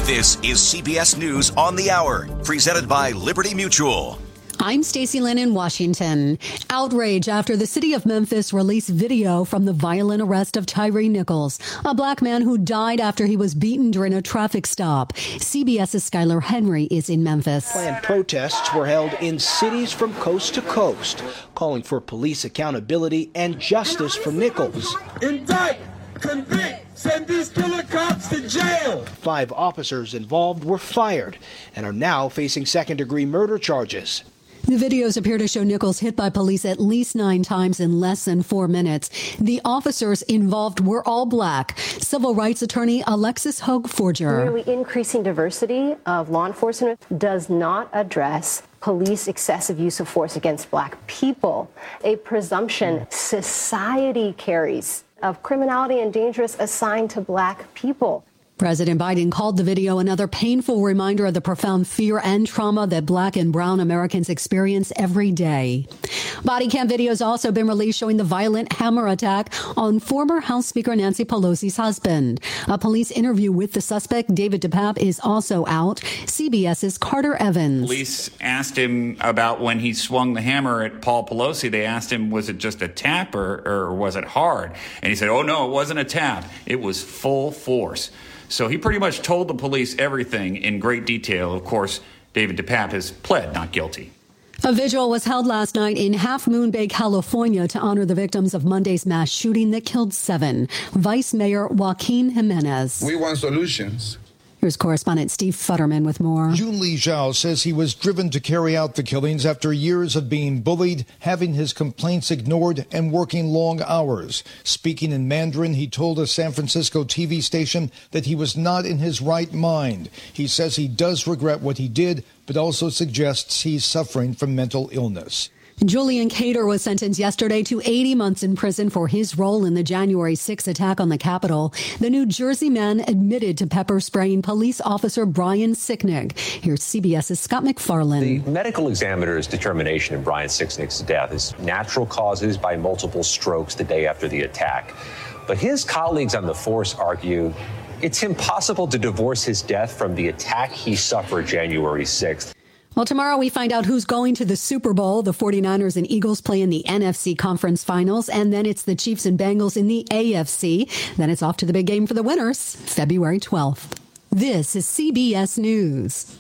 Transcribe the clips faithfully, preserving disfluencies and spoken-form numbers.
This is C B S News on the Hour, presented by Liberty Mutual. I'm Stacey Lynn in Washington. Outrage after the city of Memphis released video from the violent arrest of Tyre Nichols, a black man who died after he was beaten during a traffic stop. CBS's Skylar Henry is in Memphis. Planned protests were held in cities from coast to coast, calling for police accountability and justice for Nichols. Indict, convict, send these killer cops to jail. Five officers involved were fired and are now facing second-degree murder charges. The videos appear to show Nichols hit by police at least nine times in less than four minutes. The officers involved were all black. Civil rights attorney Alexis Hogue-Forger. Merely increasing diversity of law enforcement does not address police excessive use of force against black people, a presumption society carries of criminality and dangerous assigned to black people. President Biden called the video another painful reminder of the profound fear and trauma that black and brown Americans experience every day. Body cam videos also been released showing the violent hammer attack on former House Speaker Nancy Pelosi's husband. A police interview with the suspect, David DePape, is also out. CBS's Carter Evans. Police asked him about when he swung the hammer at Paul Pelosi. They asked him, was it just a tap or, or was it hard? And he said, oh, no, it wasn't a tap. It was full force. So he pretty much told the police everything in great detail. Of course, David DePape has pled not guilty. A vigil was held last night in Half Moon Bay, California, to honor the victims of Monday's mass shooting that killed seven. Vice Mayor Joaquin Jimenez. We want solutions. Here's correspondent Steve Futterman with more. Jun Lee Zhao says he was driven to carry out the killings after years of being bullied, having his complaints ignored, and working long hours. Speaking in Mandarin, he told a San Francisco T V station that he was not in his right mind. He says he does regret what he did, but also suggests he's suffering from mental illness. Julian Cater was sentenced yesterday to eighty months in prison for his role in the January sixth attack on the Capitol. The New Jersey man admitted to pepper spraying police officer Brian Sicknick. Here's CBS's Scott McFarland. The medical examiner's determination in Brian Sicknick's death is natural causes by multiple strokes the day after the attack. But his colleagues on the force argue it's impossible to divorce his death from the attack he suffered January sixth. Well, tomorrow we find out who's going to the Super Bowl. The forty-niners and Eagles play in the N F C Conference Finals, and then it's the Chiefs and Bengals in the A F C. Then it's off to the big game for the winners, February twelfth. This is C B S News.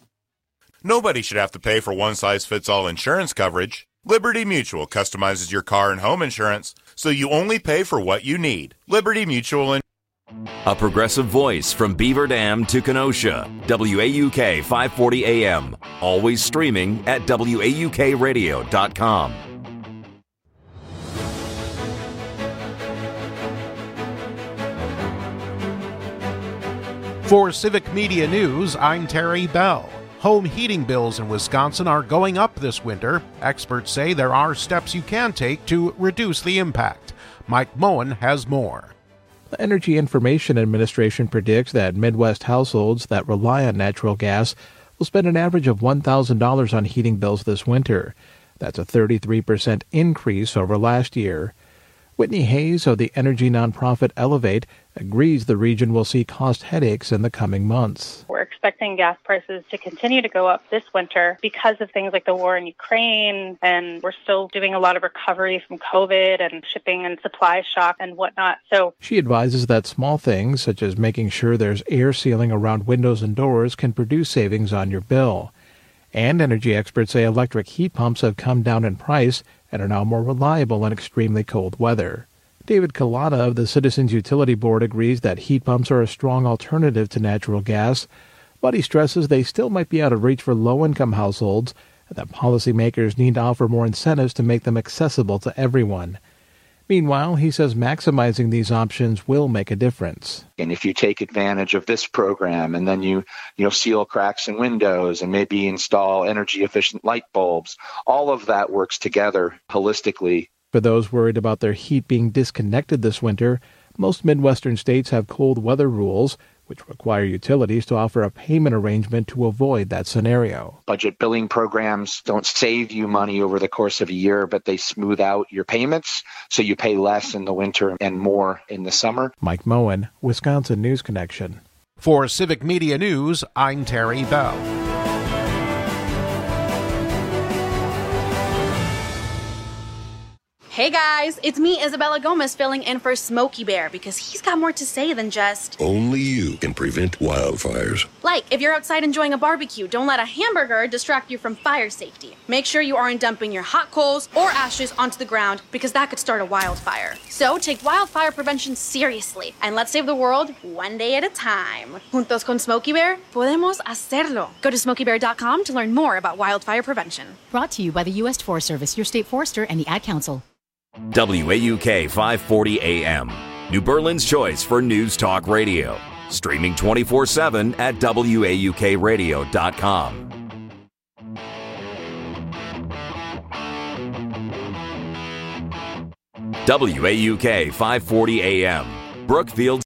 Nobody should have to pay for one-size-fits-all insurance coverage. Liberty Mutual customizes your car and home insurance, so you only pay for what you need. Liberty Mutual and A progressive voice from Beaver Dam to Kenosha. W A U K five forty A M. Always streaming at W A U K radio dot com. For Civic Media News, I'm Terry Bell. Home heating bills in Wisconsin are going up this winter. Experts say there are steps you can take to reduce the impact. Mike Moen has more. The Energy Information Administration predicts that Midwest households that rely on natural gas will spend an average of one thousand dollars on heating bills this winter. That's a thirty-three percent increase over last year. Whitney Hayes of the energy nonprofit Elevate agrees the region will see cost headaches in the coming months. We're expecting gas prices to continue to go up this winter because of things like the war in Ukraine, and we're still doing a lot of recovery from COVID and shipping and supply shock and whatnot. So she advises that small things, such as making sure there's air sealing around windows and doors, can produce savings on your bill. And energy experts say electric heat pumps have come down in price and are now more reliable in extremely cold weather. David Kalata of the Citizens Utility Board agrees that heat pumps are a strong alternative to natural gas, but he stresses they still might be out of reach for low-income households and that policymakers need to offer more incentives to make them accessible to everyone. Meanwhile, he says maximizing these options will make a difference. And if you take advantage of this program and then you, you know, seal cracks in windows and maybe install energy-efficient light bulbs, all of that works together holistically. For those worried about their heat being disconnected this winter, most Midwestern states have cold weather rules, which require utilities to offer a payment arrangement to avoid that scenario. Budget billing programs don't save you money over the course of a year, but they smooth out your payments, so you pay less in the winter and more in the summer. Mike Moen, Wisconsin News Connection. For Civic Media News, I'm Terry Bell. Hey guys, it's me, Isabella Gomez, filling in for Smokey Bear because he's got more to say than just... Only you can prevent wildfires. Like, if you're outside enjoying a barbecue, don't let a hamburger distract you from fire safety. Make sure you aren't dumping your hot coals or ashes onto the ground because that could start a wildfire. So take wildfire prevention seriously and let's save the world one day at a time. Juntos con Smokey Bear, podemos hacerlo. Go to smokey bear dot com to learn more about wildfire prevention. Brought to you by the U S Forest Service, your state forester, and the Ad Council. W A U K five forty A M, New Berlin's choice for news talk radio. Streaming twenty-four seven at W A U K radio dot com. W A U K five forty A M, Brookfield.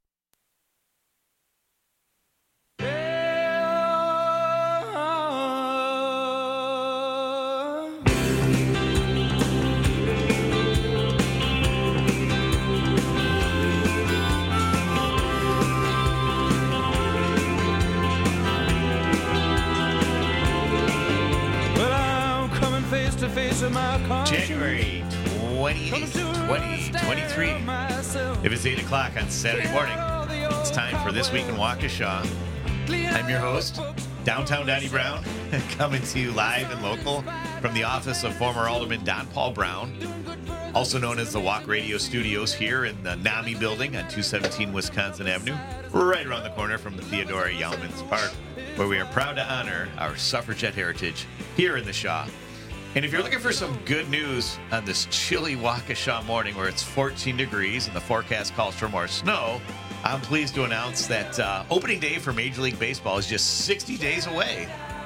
January twentieth, twenty twenty-three. If it's eight o'clock on Saturday morning, it's time for This Week in Waukesha. I'm your host, Downtown Donnie Brown, coming to you live and local from the office of former Alderman Don Paul Brown, also known as the Walk Radio Studios here in the NAMI building on two seventeen Wisconsin Avenue, right around the corner from the Theodora Yalmans Park, where we are proud to honor our suffragette heritage here in the Shaw. And if you're looking for some good news on this chilly Waukesha morning where it's fourteen degrees and the forecast calls for more snow, I'm pleased to announce that uh, opening day for Major League Baseball is just sixty days away.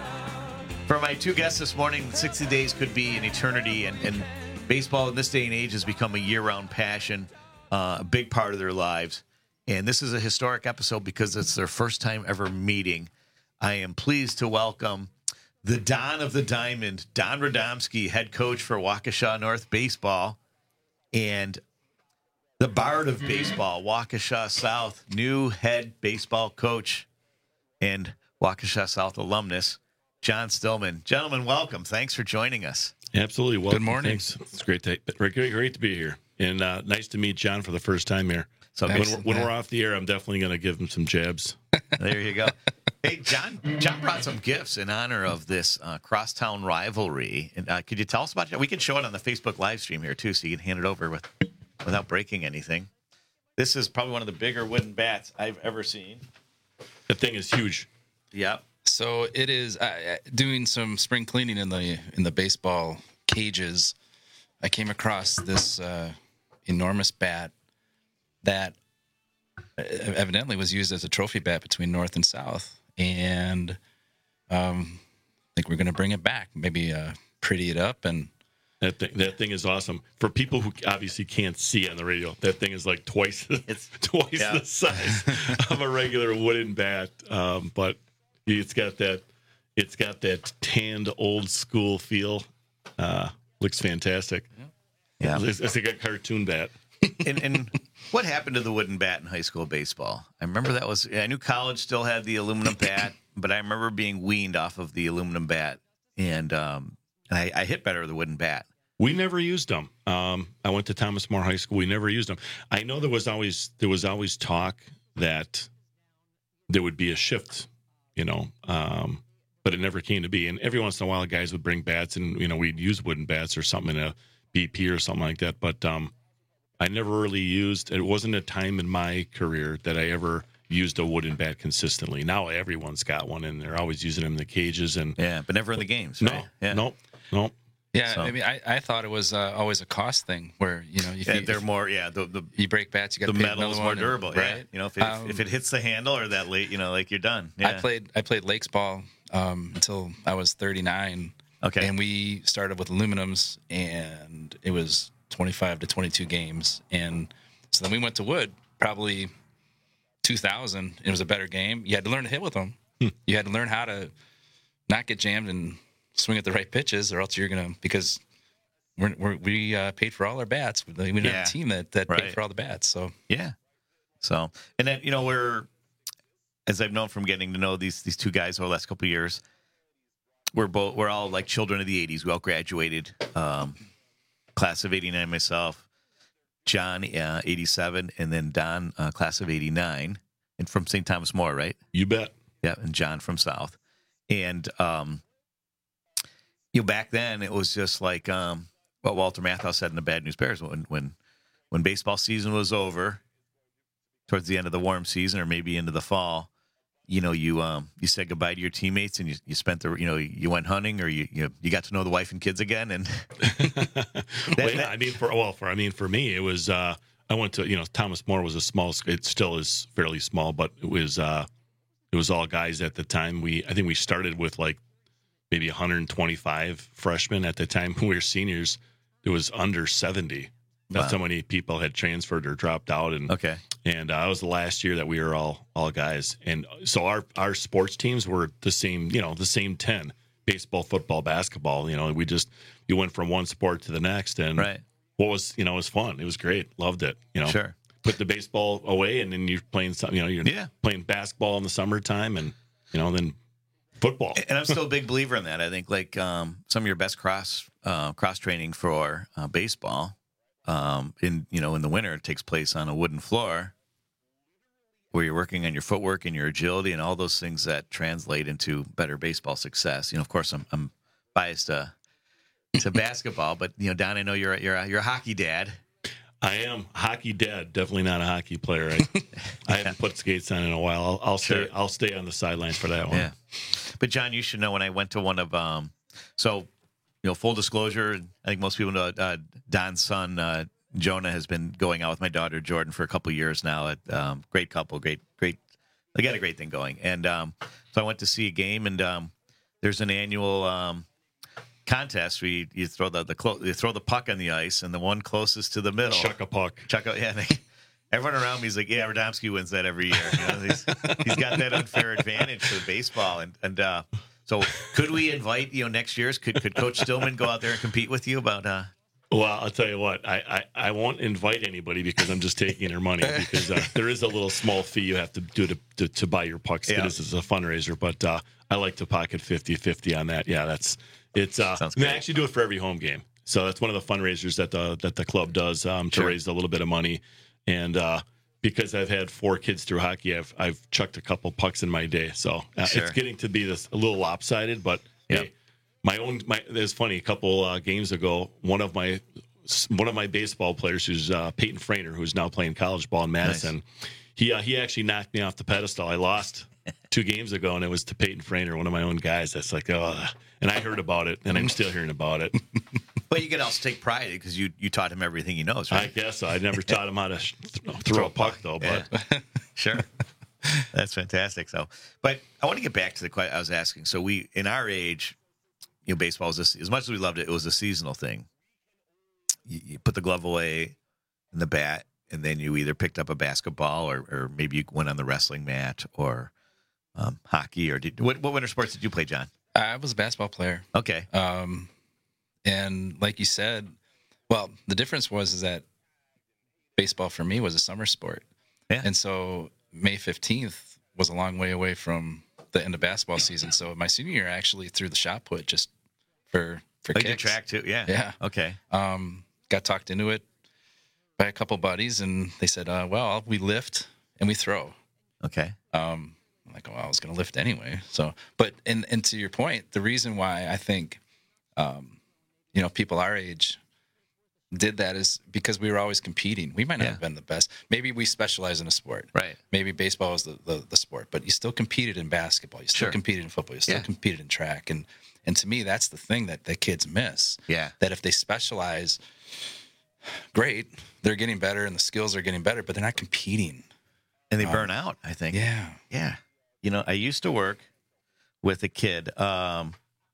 For my two guests this morning, sixty days could be an eternity, and, and baseball in this day and age has become a year-round passion, uh, a big part of their lives. And this is a historic episode because it's their first time ever meeting. I am pleased to welcome the Don of the Diamond, Don Radomski, head coach for Waukesha North Baseball, and the Bard of Baseball, Waukesha South, new head baseball coach and Waukesha South alumnus, John Stillman. Gentlemen, welcome. Thanks for joining us. Absolutely. Welcome. Good morning. Thanks. It's great to, great, great to be here, and uh, nice to meet John for the first time here. So when, we're, when we're off the air, I'm definitely going to give him some jabs. There you go. Hey, John, John brought some gifts in honor of this uh, crosstown rivalry. And uh, could you tell us about it? We can show it on the Facebook live stream here, too, so you can hand it over with without breaking anything. This is probably one of the bigger wooden bats I've ever seen. That thing is huge. Yep. So it is uh, doing some spring cleaning in the in the baseball cages. I came across this uh, enormous bat that evidently was used as a trophy bat between North and South, and um, I think we're going to bring it back. Maybe uh, pretty it up, and that thing, that thing is awesome. For people who obviously can't see on the radio, that thing is like twice it's twice yeah. the size of a regular wooden bat. Um, but it's got that it's got that tanned old school feel. Uh, looks fantastic. Yeah, it's, it's like a cartoon bat. and, and what happened to the wooden bat in high school baseball? I remember that was, I knew college still had the aluminum bat, but I remember being weaned off of the aluminum bat, and um, I, I hit better with the wooden bat. We never used them. Um, I went to Thomas More High School. We never used them. I know there was always there was always talk that there would be a shift, you know, um, but it never came to be. And every once in a while, guys would bring bats, and you know, we'd use wooden bats or something in a B P or something like that. But um, I never really used, it wasn't a time in my career that I ever used a wooden bat consistently. Now everyone's got one, and they're always using them in the cages. And yeah, but never in the games, no, right? Yeah. No, no. Yeah, So- I mean, I, I thought it was uh, always a cost thing where, you know, if Yeah, you, they're more, yeah, the, the, you break bats, you got the to pay metal another is more one, and- durable, yeah. right? You know, if it, Um, if it hits the handle or that late, you know, like you're done. Yeah. I played I played Lakes ball um, until I was thirty-nine. Okay. And we started with aluminums, and it was twenty-five to twenty-two games. And so then we went to wood, probably two thousand. It was a better game. You had to learn to hit with them. Hmm. You had to learn how to not get jammed and swing at the right pitches, or else you're going to, because we're, we're, we uh, paid for all our bats. We didn't Yeah. have a team that, that Right. paid for all the bats. So Yeah. So, and then, you know, we're, as I've known from getting to know these these two guys over the last couple of years, we're both we're all like children of the eighties. We all graduated, um, class of eighty-nine. Myself, John, uh, eighty-seven, and then Don, uh, class of eighty-nine, and from Saint Thomas More, right? You bet. Yeah, and John from South, and um, you know, back then it was just like um, what Walter Matthau said in the Bad News Bears when when when baseball season was over, towards the end of the warm season or maybe into the fall. You know, you um you said goodbye to your teammates and you, you spent the you know you went hunting or you you, you got to know the wife and kids again and that, well, yeah, I mean for well for I mean for me it was uh I went to you know Thomas More was a small, it still is fairly small, but it was uh it was all guys at the time. We I think we started with like maybe one hundred twenty-five freshmen at the time. When we were seniors, it was under seventy. That's wow. How many people had transferred or dropped out, and okay, and uh, it was the last year that we were all all guys, and so our our sports teams were the same, you know, the same ten: baseball, football, basketball. You know, we just you went from one sport to the next, and right. what was you know it was fun. It was great, loved it. You know, sure. Put the baseball away, and then you're playing some. You know, you're yeah. playing basketball in the summertime, and you know then football. And I'm still a big believer in that. I think like um, some of your best cross uh, cross training for uh, baseball. Um, in you know, in the winter, it takes place on a wooden floor where you're working on your footwork and your agility and all those things that translate into better baseball success. You know, of course, I'm I'm biased to to basketball, but you know, Don, I know you're a, you're a, you're a hockey dad. I am hockey dad, definitely not a hockey player. I, I haven't put skates on in a while. I'll, I'll Sure. stay I'll stay on the sidelines for that one. Yeah, but John, you should know when I went to one of um, so. You know, full disclosure, I think most people know uh, Don's son, uh, Jonah, has been going out with my daughter, Jordan, for a couple of years now. At, um, great couple, great, great. They got a great thing going. And um, so I went to see a game, and um, there's an annual um, contest where you, you throw the, the clo- you throw the puck on the ice, and the one closest to the middle. Chuck a puck. Chuck a, yeah. They, everyone around me is like, yeah, Radomski wins that every year. You know, he's, he's got that unfair advantage for the baseball. And, and uh, so could we invite, you know, next year's, could could Coach Stillman go out there and compete with you about uh Well, I'll tell you what, I, I, I won't invite anybody because I'm just taking their money because uh, there is a little small fee you have to do to to, to buy your pucks. Yeah. This is a fundraiser, but uh, I like to pocket fifty-fifty on that. Yeah, that's it's uh Sounds they great. actually do it for every home game. So that's one of the fundraisers that the that the club does um, to Sure. raise a little bit of money. And uh, because I've had four kids through hockey, I've I've chucked a couple pucks in my day. So uh, Sure. it's getting to be this a little lopsided, but Yeah. hey, my own my it's funny, a couple uh, games ago, one of my one of my baseball players, who's uh, Peyton Frainer, who's now playing college ball in Madison, Nice. he uh, he actually knocked me off the pedestal. I lost two games ago, and it was to Peyton Frainer, one of my own guys. That's like, oh, and I heard about it, and I'm still hearing about it. But you can also take pride because you you taught him everything he knows, I right? guess so. I never taught him how to sh- th- throw a puck, though. But Yeah. Sure. That's fantastic. So, but I want to get back to the question I was asking. So we, in our age, you know, baseball was a, as much as we loved it, it was a seasonal thing. You, you put the glove away and the bat, and then you either picked up a basketball or, or maybe you went on the wrestling mat or um, hockey. Or did what, what winter sports did you play, John? I was a basketball player. Okay. Um, and like you said, well, the difference was is that baseball for me was a summer sport. Yeah. And so May fifteenth was a long way away from the end of basketball season. So my senior year, I actually threw the shot put just for, for Like kicks. the track too. Yeah. Yeah. Okay. Um, got talked into it by a couple buddies, and they said, uh, well, we lift and we throw. Okay. Um, I'm like, well, I was going to lift anyway. So, but, and, and to your point, the reason why I think, um, you know, people our age did that is because we were always competing. We might not Yeah. have been the best. Maybe we specialize in a sport. Right. Maybe baseball was the, the, the sport, but you still competed in basketball. You still Sure. competed in football. You still Yeah. competed in track. And, and to me, that's the thing that the kids miss. Yeah. That if they specialize, great, they're getting better and the skills are getting better, but they're not competing. And they Um, burn out, I think. Yeah. Yeah. You know, I used to work with a kid. Um,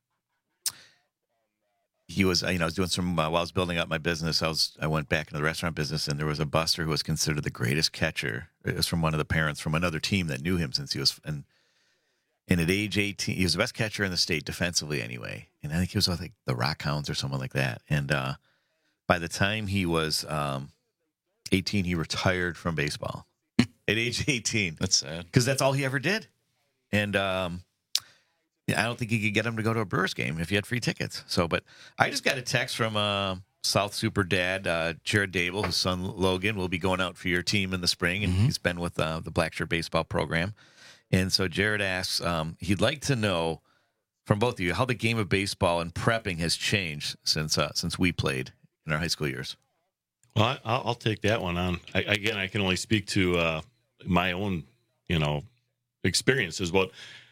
he was, you know, I was doing some, uh, while I was building up my business, I was, I went back into the restaurant business, and there was a buster who was considered the greatest catcher. It was from one of the parents from another team that knew him since he was, and, and at age eighteen, he was the best catcher in the state defensively anyway. And I think he was with like the Rockhounds or someone like that. And uh, by the time he was um, eighteen, he retired from baseball. At age eighteen. That's sad. Because that's all he ever did. And um, yeah, I don't think you could get him to go to a Brewers game if you had free tickets. So, but I just got a text from uh, South Super Dad, uh, Jared Dable, his son Logan, will be going out for your team in the spring, and mm-hmm. he's been with uh, the Blackshirt baseball program. And so Jared asks, um, he'd like to know from both of you how the game of baseball and prepping has changed since uh, since we played in our high school years. Well, I, I'll take that one on. I, again, I can only speak to uh, my own, you know, experiences. But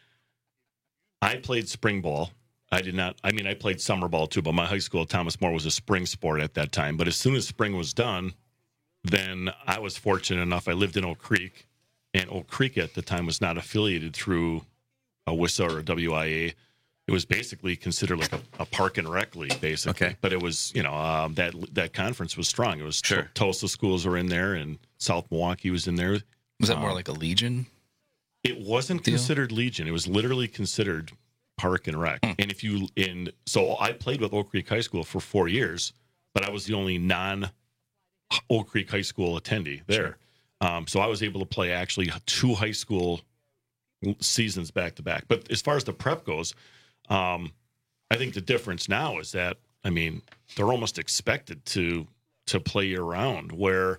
I played spring ball. I did not. I mean, I played summer ball too. But my high school, Thomas More, was a spring sport at that time. But as soon as spring was done, then I was fortunate enough. I lived in Oak Creek, and Oak Creek at the time was not affiliated through a W I S A or a W I A. It was basically considered like a, a park and rec league, basically. Okay. But it was, you know, um, that that conference was strong. It was sure. Tulsa schools were in there, and South Milwaukee was in there. Was that more um, like a Legion? It wasn't deal? considered Legion. It was literally considered park and rec. Mm. And if you in so I played with Oak Creek High School for four years, but I was the only non Oak Creek High School attendee there. Sure. Um, so I was able to play actually two high school seasons back to back. But as far as the prep goes. Um, I think the difference now is that, I mean, they're almost expected to to play year round, where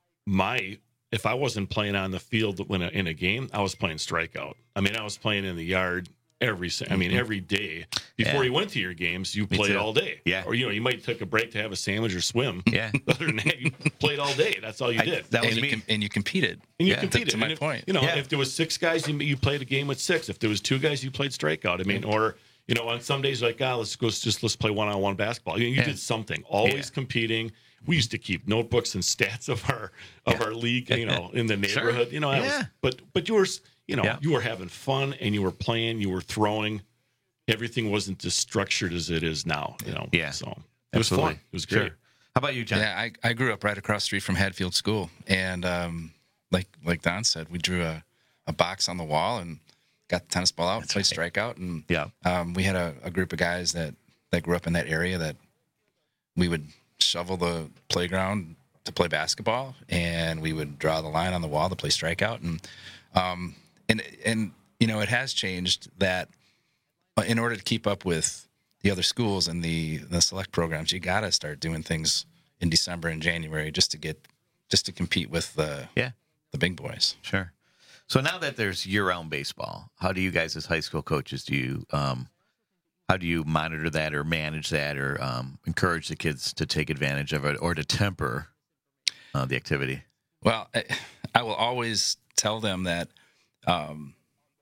my, if I wasn't playing on the field when in a game, I was playing strikeout. I mean, I was playing in the yard every, I mean, every day. Before yeah. you went to your games, you Me played too. all day. Yeah. Or, you know, you might take a break to have a sandwich or swim. Yeah. Other than that, you played all day. That's all you I, did. That was and me. You com- and you competed. And you yeah, competed. To, to my and if, point. You know, yeah. if there was six guys, you, you played a game with six. If there was two guys, you played strikeout. I mean, or... You know, on some days, like, ah, let's go, just let's play one-on-one basketball. You, know, you yeah. did something, always yeah. competing. We used to keep notebooks and stats of our of yeah. our league, you know, in the neighborhood. Sure. You know, I yeah. was, but but you were, you know, yeah. you were having fun and you were playing, you were throwing. Everything wasn't as structured as it is now. You know, yeah. So it was Absolutely. fun. It was great. Sure. How about you, John? Yeah, I, I grew up right across the street from Hadfield School, and um, like like Don said, we drew a, a box on the wall and. Got the tennis ball out, That's played right. strikeout, and yeah, um, we had a, a group of guys that, that grew up in that area that we would shovel the playground to play basketball, and we would draw the line on the wall to play strikeout, and um, and and you know it has changed that in order to keep up with the other schools and the the select programs, you got to start doing things in December and January just to get just to compete with the yeah the big boys. Sure. So now that there's year-round baseball, how do you guys as high school coaches, do you um, how do you monitor that or manage that or um, encourage the kids to take advantage of it or to temper uh, the activity? Well, I, I will always tell them that, um,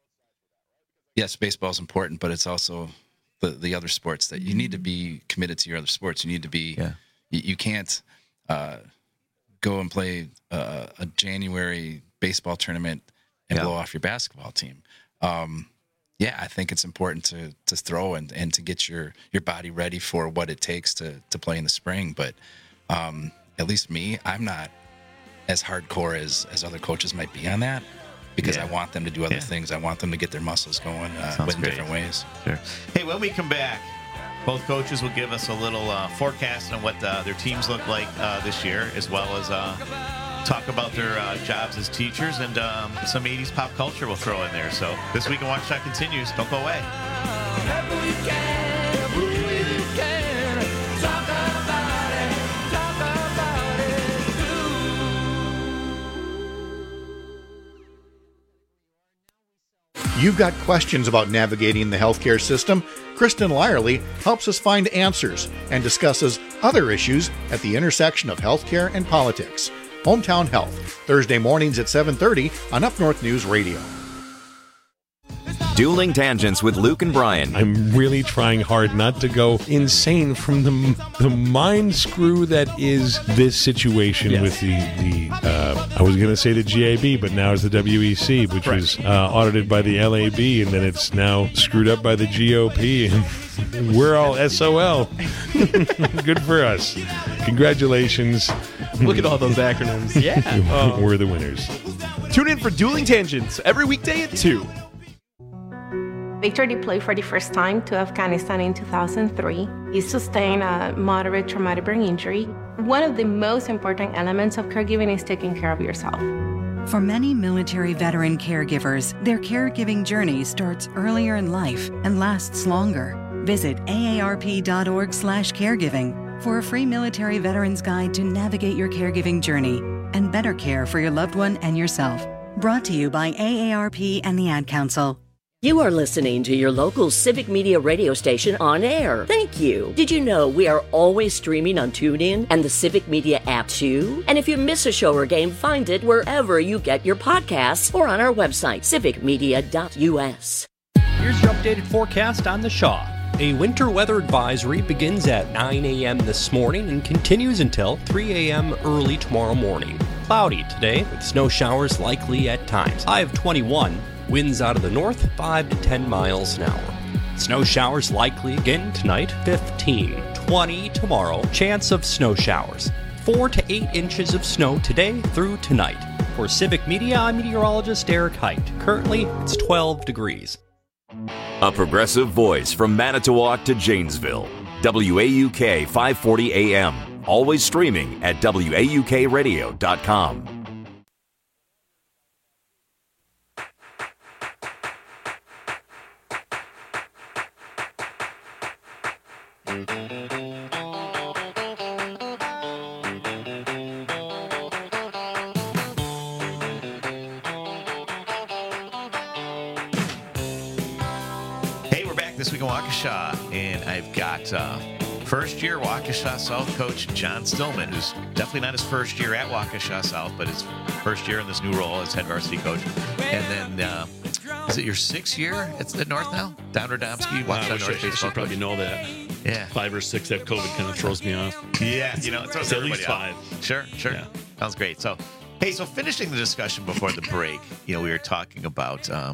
yes, baseball is important, but it's also the, the other sports that you need to be committed to your other sports. You need to be, yeah. you, you can't uh, go and play uh, a January baseball tournament and yeah. blow off your basketball team. Um, yeah, I think it's important to to throw and, and to get your, your body ready for what it takes to to play in the spring. But um, at least me, I'm not as hardcore as, as other coaches might be on that because yeah. I want them to do other yeah. things. I want them to get their muscles going uh, in different ways. Sure. Hey, when we come back, both coaches will give us a little uh, forecast on what uh, their teams look like uh, this year, as well as uh, talk about their uh, jobs as teachers and um, some eighties pop culture we'll throw in there. So This Week in Waukesha continues. Don't go away. You've got questions about navigating the healthcare system? Kristen Lyerly helps us find answers and discusses other issues at the intersection of healthcare and politics. Hometown Health, Thursday mornings at seven thirty on Up North News Radio. Dueling Tangents with Luke and Brian. I'm really trying hard not to go insane from the the mind screw that is this situation yeah. with the, the uh, I was going to say the G A B, but now it's the W E C, which right. was uh, audited by the L A B, and then it's now screwed up by the G O P, and we're all S O L. Good for us. Congratulations. Look at all those acronyms. Yeah. Oh. We're the winners. Tune in for Dueling Tangents every weekday at two. Victor deployed for the first time to Afghanistan in two thousand three. He sustained a moderate traumatic brain injury. One of the most important elements of caregiving is taking care of yourself. For many military veteran caregivers, their caregiving journey starts earlier in life and lasts longer. Visit A A R P dot org slash caregiving for a free military veterans guide to navigate your caregiving journey and better care for your loved one and yourself. Brought to you by A A R P and the Ad Council. You are listening to your local Civic Media radio station on air. Thank you. Did you know we are always streaming on TuneIn and the Civic Media app too? And if you miss a show or game, find it wherever you get your podcasts or on our website, civic media dot U S. Here's your updated forecast on the Shaw. A winter weather advisory begins at nine a.m. this morning and continues until three a.m. early tomorrow morning. Cloudy today with snow showers likely at times. High of twenty-one. Winds out of the north, five to ten miles an hour. Snow showers likely again tonight, fifteen. twenty tomorrow. Chance of snow showers. four to eight inches of snow today through tonight. For Civic Media, I'm meteorologist Eric Height. Currently, it's twelve degrees. A progressive voice from Manitowoc to Janesville. W A U K five forty A M. Always streaming at W A U K radio dot com. Hey, we're back this week in Waukesha, and I've got uh, first-year Waukesha South coach John Stillman, who's definitely not his first year at Waukesha South, but his first year in this new role as head varsity coach. And then, uh, is it your sixth year at the North now? Don Radomski, Wow, I Waukesha wish North I, I baseball should probably coach. know that. Yeah. Five or six, that COVID kind of throws me off. Yeah, you know, it throws It's at everybody least off. five. Sure, sure. Yeah. Sounds great. So, hey, so finishing the discussion before the break, you know, we were talking about um,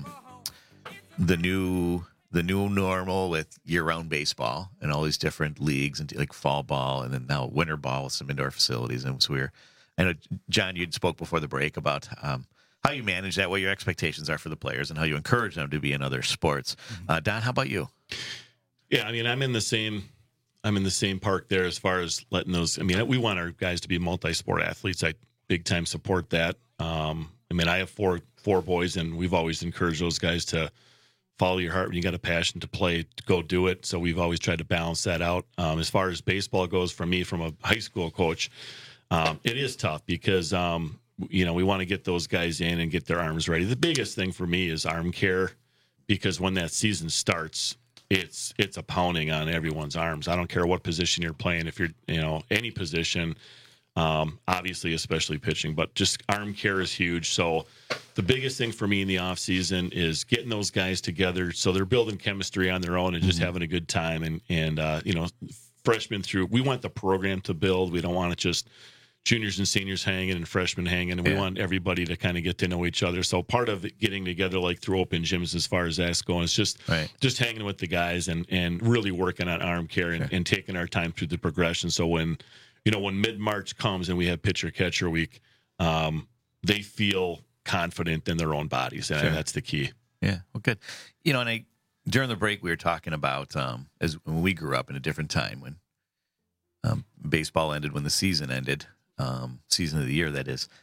the new the new normal with year-round baseball and all these different leagues and like fall ball and then now winter ball with some indoor facilities. And so we were, I know, John, you spoke before the break about um, how you manage that, what your expectations are for the players and how you encourage them to be in other sports. Uh, Don, how about you? Yeah, I mean, I'm in the same, I'm in the same park there as far as letting those. I mean, we want our guys to be multi-sport athletes. I big time support that. Um, I mean, I have four four boys, and we've always encouraged those guys to follow your heart. When you got a passion to play, to go do it. So we've always tried to balance that out. Um, as far as baseball goes, for me, from a high school coach, um, it is tough because um, you know we want to get those guys in and get their arms ready. The biggest thing for me is arm care, because when that season starts, it's it's a pounding on everyone's arms. I don't care what position you're playing. If you're, you know, any position, um, obviously, especially pitching, but just arm care is huge. So the biggest thing for me in the off season is getting those guys together so they're building chemistry on their own and just mm-hmm. having a good time. And, and uh, you know, freshmen through, we want the program to build. We don't want it just juniors and seniors hanging and freshmen hanging, and we yeah. want everybody to kind of get to know each other. So part of it, getting together, like through open gyms, as far as that's going, is just right. just hanging with the guys and and really working on arm care and, sure. and taking our time through the progression. So when you know when mid March comes and we have pitcher catcher week, um, they feel confident in their own bodies, and sure. that's the key. Yeah, well, good. You know, and I during the break we were talking about um, as when we grew up in a different time when um, baseball ended, when the season ended. Um, season of the year, that is.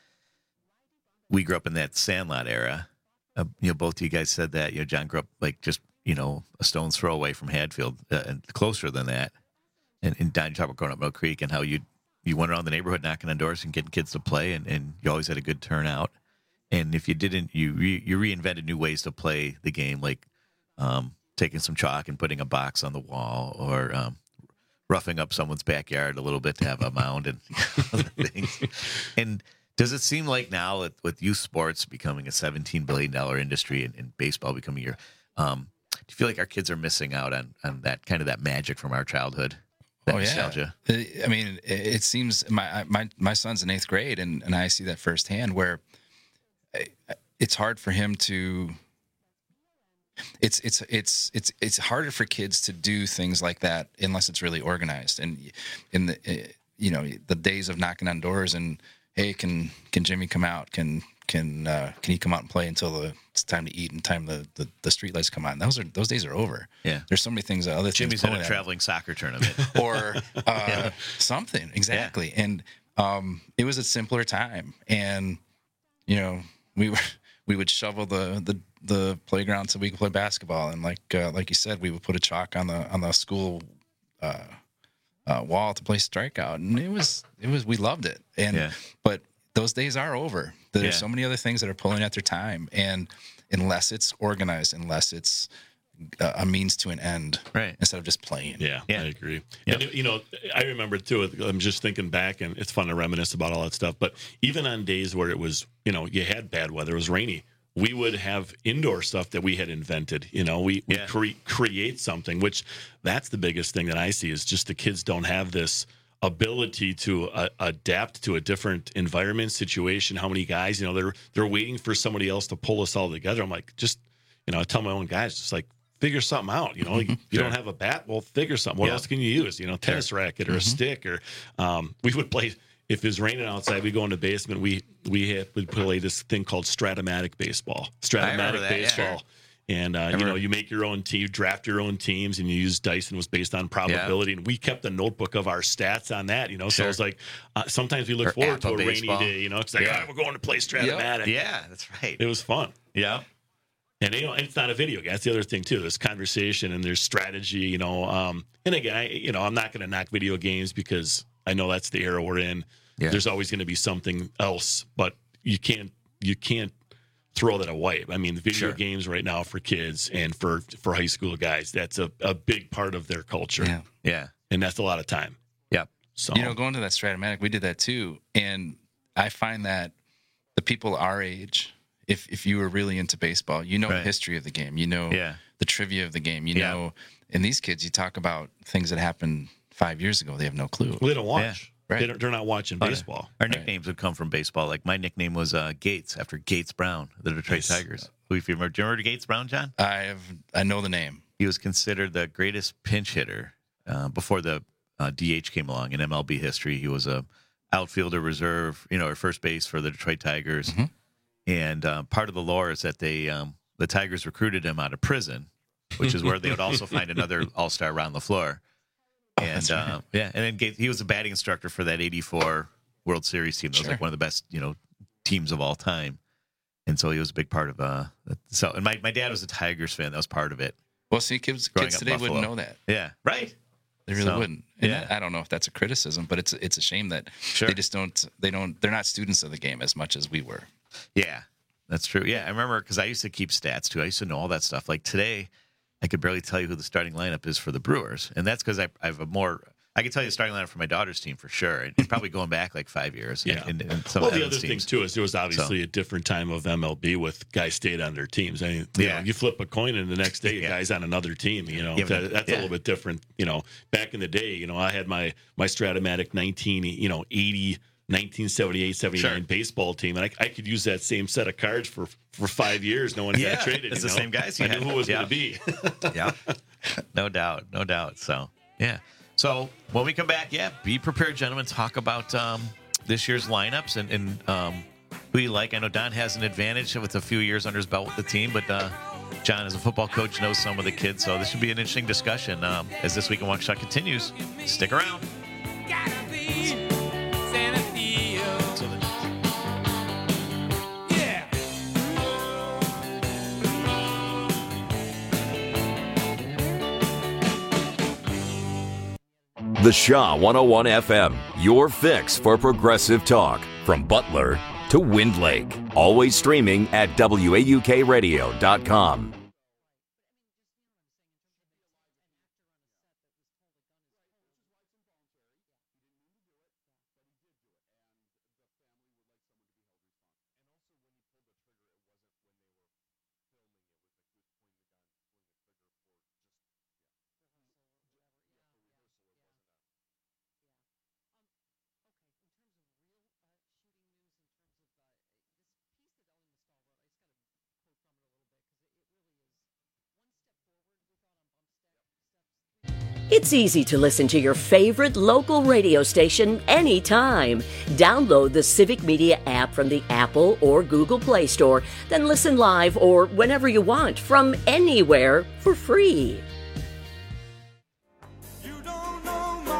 We grew up in that Sandlot era. Uh, you know, both of you guys said that. You know, John grew up like just, you know, a stone's throw away from Hadfield, uh, and closer than that. And, and Don, you talk about growing up in Oak Creek and how you you went around the neighborhood knocking on doors and getting kids to play, and, and you always had a good turnout. And if you didn't, you re, you reinvented new ways to play the game, like um, taking some chalk and putting a box on the wall, or um, roughing up someone's backyard a little bit to have a mound and other things. And does it seem like now with, with youth sports becoming a seventeen billion dollars industry and, and baseball becoming your, um, do you feel like our kids are missing out on, on that kind of that magic from our childhood? That oh, nostalgia? Yeah. I mean, it seems my, my, my son's in eighth grade and, and I see that firsthand where it's hard for him to, It's it's it's it's it's harder for kids to do things like that unless it's really organized. And in the you know the days of knocking on doors and hey, can can Jimmy come out? Can can uh, can he come out and play until the, it's time to eat and time the, the, the street lights come on? Those are those days are over. Yeah, there's so many things. Other Jimmy's things in a traveling soccer tournament or uh, yeah. something exactly. Yeah. And um, it was a simpler time and. you know, we were we would shovel the the, the playground so we could play basketball, and like uh, like you said, we would put a chalk on the on the school uh, uh, wall to play strikeout, and it was it was we loved it. And Yeah. but those days are over. There's Yeah. so many other things that are pulling at their time, and unless it's organized, unless it's a, a means to an end, right? Instead of just playing. Yeah, Yeah. I agree. Yeah. And, you know, I remember too, I'm just thinking back, and it's fun to reminisce about all that stuff. But even on days where it was, you know, you had bad weather, it was rainy, we would have indoor stuff that we had invented. You know, we, we Yeah. cre- create something, which that's the biggest thing that I see is just the kids don't have this ability to uh, adapt to a different environment, situation. How many guys, you know, they're they're waiting for somebody else to pull us all together. I'm like, just, you know, I tell my own guys, just like, figure something out. You know, you, you don't have a bat, well, figure something. What Yeah. else can you use? You know, tennis racket or a Mm-hmm. stick, or um, we would play. If it was raining outside, we go in the basement. We we had, would play this thing called Stratomatic baseball. remember Stratomatic that, yeah. baseball. And, uh, you Remember- know, you make your own team, you draft your own teams, and you use dice, and it was based on probability. And we kept a notebook of our stats on that, you know. So Sure. it's like, uh, sometimes we look Or forward to Appa a baseball. rainy day, you know. It's like, Yeah. oh, we're going to play Stratomatic. Yeah, that's right. It was fun. Yeah. And, you know, and it's not a video game. That's the other thing, too. There's conversation and there's strategy, you know. Um, and again, I, you know, I'm not going to knock video games because I know that's the era we're in. Yeah. There's always going to be something else, but you can't you can't throw that away. I mean, the video Sure. games right now for kids and for, for high school guys, that's a, a big part of their culture. Yeah. Yeah. And that's a lot of time. Yep. So, You know, going to that Stratomatic, we did that too. And I find that the people our age, if if you were really into baseball, you know the Right. history of the game, you know Yeah. the trivia of the game, you Yeah. know, and these kids, you talk about things that happened five years ago, they have no clue. well, they don't watch. Yeah. Right. They don't, they're not watching Oh, yeah. baseball. Our nicknames would come from baseball. Like my nickname was uh, Gates after Gates Brown, the Detroit Nice. Tigers. Who, if you remember, do you remember Gates Brown, John? I have, I know the name. He was considered the greatest pinch hitter uh, before the uh, D H came along in M L B history. He was a outfielder, reserve, you know, or first base for the Detroit Tigers. Mhm. And uh, part of the lore is that they um, the Tigers recruited him out of prison, which is where they would also find another All Star around the floor. And that's right. uh, yeah, and then Gates, he was a batting instructor for that eighty-four World Series team. That was Sure. like one of the best, you know, teams of all time. And so he was a big part of uh. So and my, my dad was a Tigers fan. That was part of it. Well, see, kids, Growing kids up today Buffalo. wouldn't know that. Yeah, right. They really So, wouldn't. And yeah. I don't know if that's a criticism, but it's it's a shame that Sure. they just don't they don't they're not students of the game as much as we were. Yeah, that's true. Yeah, I remember because I used to keep stats too. I used to know all that stuff. Like today, I could barely tell you who the starting lineup is for the Brewers, and that's because I, I have a more. I can tell you the starting lineup for my daughter's team for sure, and, and probably going back like five years. Yeah. And, and, and some Well, of the Evan's other thing teams. too is there was obviously So- a different time of M L B with guys stayed on their teams. I mean, you Yeah. know, you flip a coin and the next day, Yeah. a guy's on another team. You know, Yeah, but- that, that's yeah. a little bit different. You know, back in the day, you know, I had my my Stratomatic nineteen, you know, eighty. nineteen seventy-eight seventy-nine Sure. baseball team, and I, I could use that same set of cards for for five years. No one Yeah, got traded. it's you the know? same guys I you knew had. who it was Yeah. going to be. Yeah, no doubt, no doubt. So yeah. So when we come back, yeah, be prepared, gentlemen. Talk about um, this year's lineups and, and um, who you like. I know Don has an advantage with a few years under his belt with the team, but uh, John, as a football coach, knows some of the kids. So this should be an interesting discussion um, as this week in Waukesha continues. Stick around. The Shaw one oh one F M, your fix for progressive talk. From Butler to Wind Lake. Always streaming at W A U K radio dot com. It's easy to listen to your favorite local radio station anytime. Download the Civic Media app from the Apple or Google Play Store, then listen live or whenever you want from anywhere for free.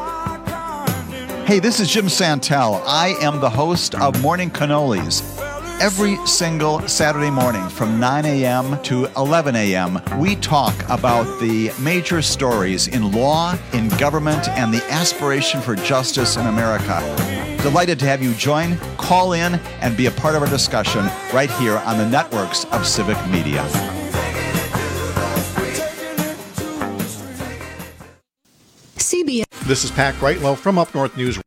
Hey, this is Jim Santel. I am the host of Morning Cannolis. Every single Saturday morning from nine a.m. to eleven a.m., we talk about the major stories in law, in government, and the aspiration for justice in America. Delighted to have you join, call in, and be a part of our discussion right here on the networks of Civic Media. C B S. This is Pat Greitlow from Up North News.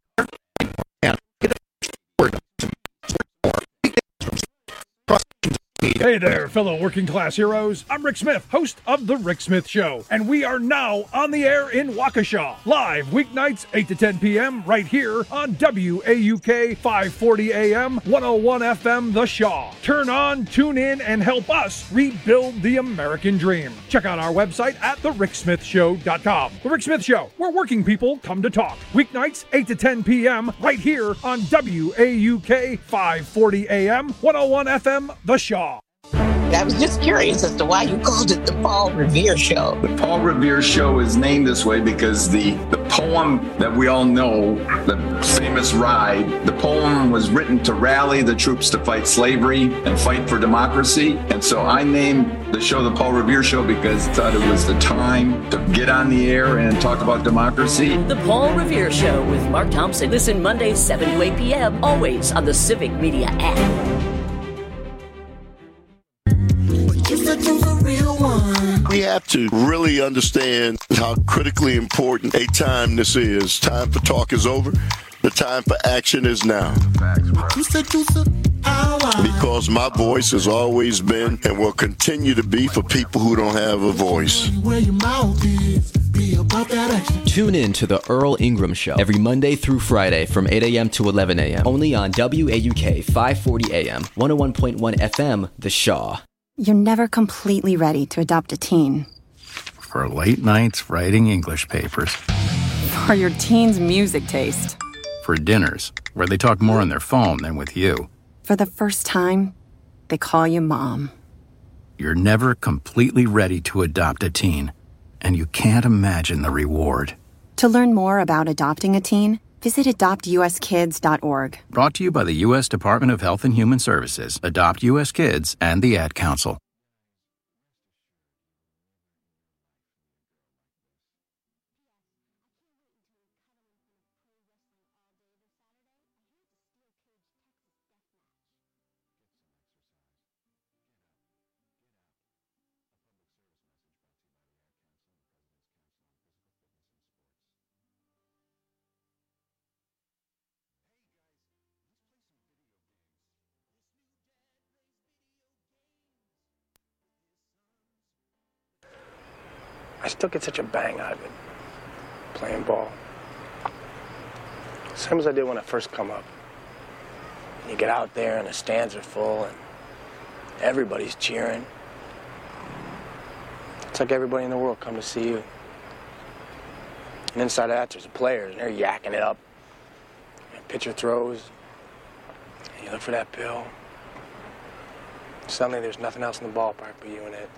Hey there, fellow working class heroes. I'm Rick Smith, host of The Rick Smith Show, and we are now on the air in Waukesha, live weeknights eight to ten p.m. right here on W A U K five forty A M, one oh one F M The Shaw. Turn on, tune in, and help us rebuild the American dream. Check out our website at the rick smith show dot com. The Rick Smith Show, where working people come to talk. Weeknights eight to ten p.m. right here on W A U K five forty A M, one oh one F M The Shaw. I was just curious as to why you called it the Paul Revere Show. The Paul Revere Show is named this way because the, the poem that we all know, the famous Ride, the poem was written to rally the troops to fight slavery and fight for democracy. And so I named the show the Paul Revere Show because I thought it was the time to get on the air and talk about democracy. The Paul Revere Show with Mark Thompson. Listen Mondays, seven to eight p.m., always on the Civic Media app. We have to really understand how critically important a time this is. Time for talk is over. The time for action is now. Because my voice has always been and will continue to be for people who don't have a voice. Tune in to the Earl Ingram Show every Monday through Friday from eight a.m. to eleven a.m. Only on W A U K five forty A M, one oh one point one F M, The Shaw. You're never completely ready to adopt a teen. For late nights writing English papers. For your teen's music taste. For dinners, where they talk more on their phone than with you. For the first time, they call you mom. You're never completely ready to adopt a teen, and you can't imagine the reward. To learn more about adopting a teen, visit adopt u s kids dot org. Brought to you by the U S Department of Health and Human Services, Adopt U S Kids, and the Ad Council. I still get such a bang out of it, playing ball. Same as I did when I first come up. You get out there and the stands are full and everybody's cheering. It's like everybody in the world come to see you. And inside of that, there's the players, and they're yakking it up. And pitcher throws, and you look for that pill. Suddenly, there's nothing else in the ballpark but you and it.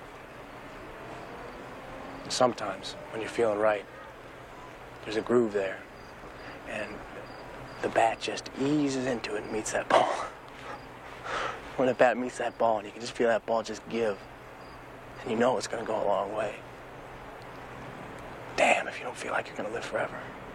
Sometimes, when you're feeling right, there's a groove there, and the bat just eases into it and meets that ball. When the bat meets that ball, and you can just feel that ball just give, and you know it's going to go a long way. Damn, if you don't feel like you're going to live forever.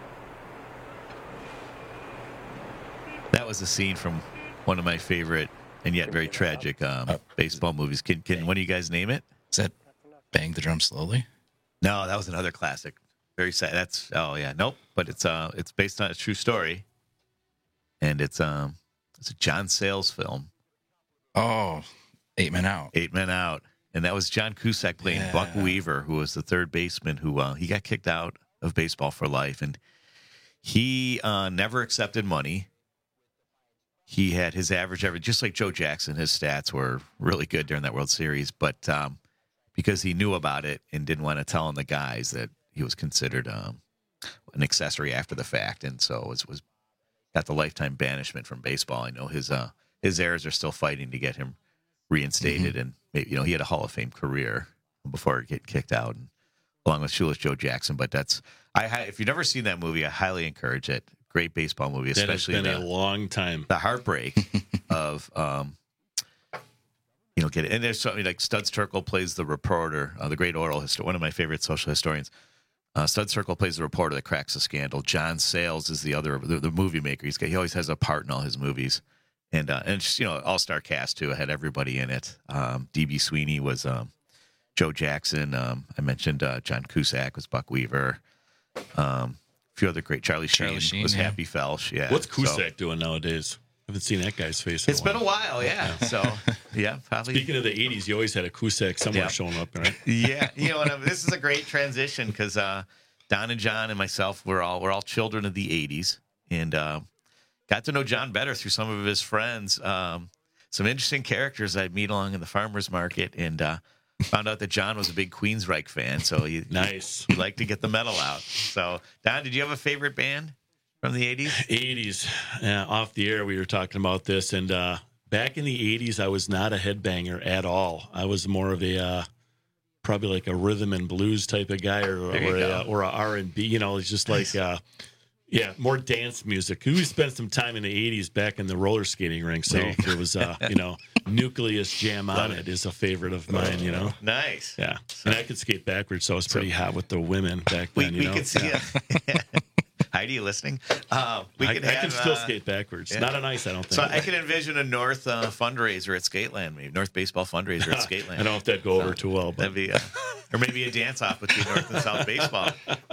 That was a scene from one of my favorite and yet very tragic um, baseball movies. Can, can one of you guys name it? Is that Bang the Drum Slowly? No, that was another classic. Very sad. That's oh yeah, nope. But it's uh, it's based on a true story, and it's um, it's a John Sayles film. Oh, Eight Men Out. Eight Men Out, and that was John Cusack playing yeah. Buck Weaver, who was the third baseman who uh, he got kicked out of baseball for life, and he uh, never accepted money. He had his average average, just like Joe Jackson. His stats were really good during that World Series, but um, because he knew about it and didn't want to tell the guys that he was considered um, an accessory after the fact, and so was was got the lifetime banishment from baseball. I know his uh, his heirs are still fighting to get him reinstated, mm-hmm. and maybe, you know, he had a Hall of Fame career before he get kicked out, and along with Shoeless Joe Jackson. But that's I if you've never seen that movie, I highly encourage it. Great baseball movie, especially that has been the, a long time. The heartbreak of, um, you know, get it. And there's something like Studs Terkel plays the reporter, uh, the great oral historian, one of my favorite social historians. Uh, Studs Terkel plays the reporter that cracks a scandal. John Sayles is the other, the, the movie maker. He's got, he always has a part in all his movies. And, uh, and just, you know, all-star cast, too. I had everybody in it. Um, D B. Sweeney was um, Joe Jackson. Um, I mentioned uh, John Cusack was Buck Weaver. Um, a few other great. Charlie, Charlie Sheen, Sheen was yeah. Happy Felsh. Yeah. What's Cusack so, doing nowadays? I haven't seen that guy's face in It's a while. been a while, yeah. yeah. So, yeah, probably. Speaking of the eighties, you always had a Cusack somewhere Yeah. showing up, right? Yeah, you know, and this is a great transition because uh, Don and John and myself, we're all we're all children of the eighties, and uh, got to know John better through some of his friends. Um, some interesting characters I'd meet along in the farmers market, and uh, found out that John was a big Queensryche fan, so he nice. He liked to get the metal out. So, Don, did you have a favorite band from the eighties? eighties. Yeah, off the air, we were talking about this, and uh, back in the eighties, I was not a headbanger at all. I was more of a uh, probably like a rhythm and blues type of guy, or or a, or a R and B. You know, it's just like. Uh, Yeah, more dance music. We spent some time in the eighties back in the roller skating rink, so it was, uh, you know, Nucleus Jam on it is a favorite of mine, you know. Nice. Yeah, and I could skate backwards, so I was pretty hot with the women back We, then, you we know. could see yeah. it. Heidi, you listening? Uh, we I, could I have, can still uh, skate backwards. yeah. Not on ice, I don't think. So I can envision a North uh, fundraiser at Skateland, maybe North Baseball fundraiser at Skateland. I don't know if that'd go over too well, but that'd be, uh, or maybe a dance off between North and South Baseball.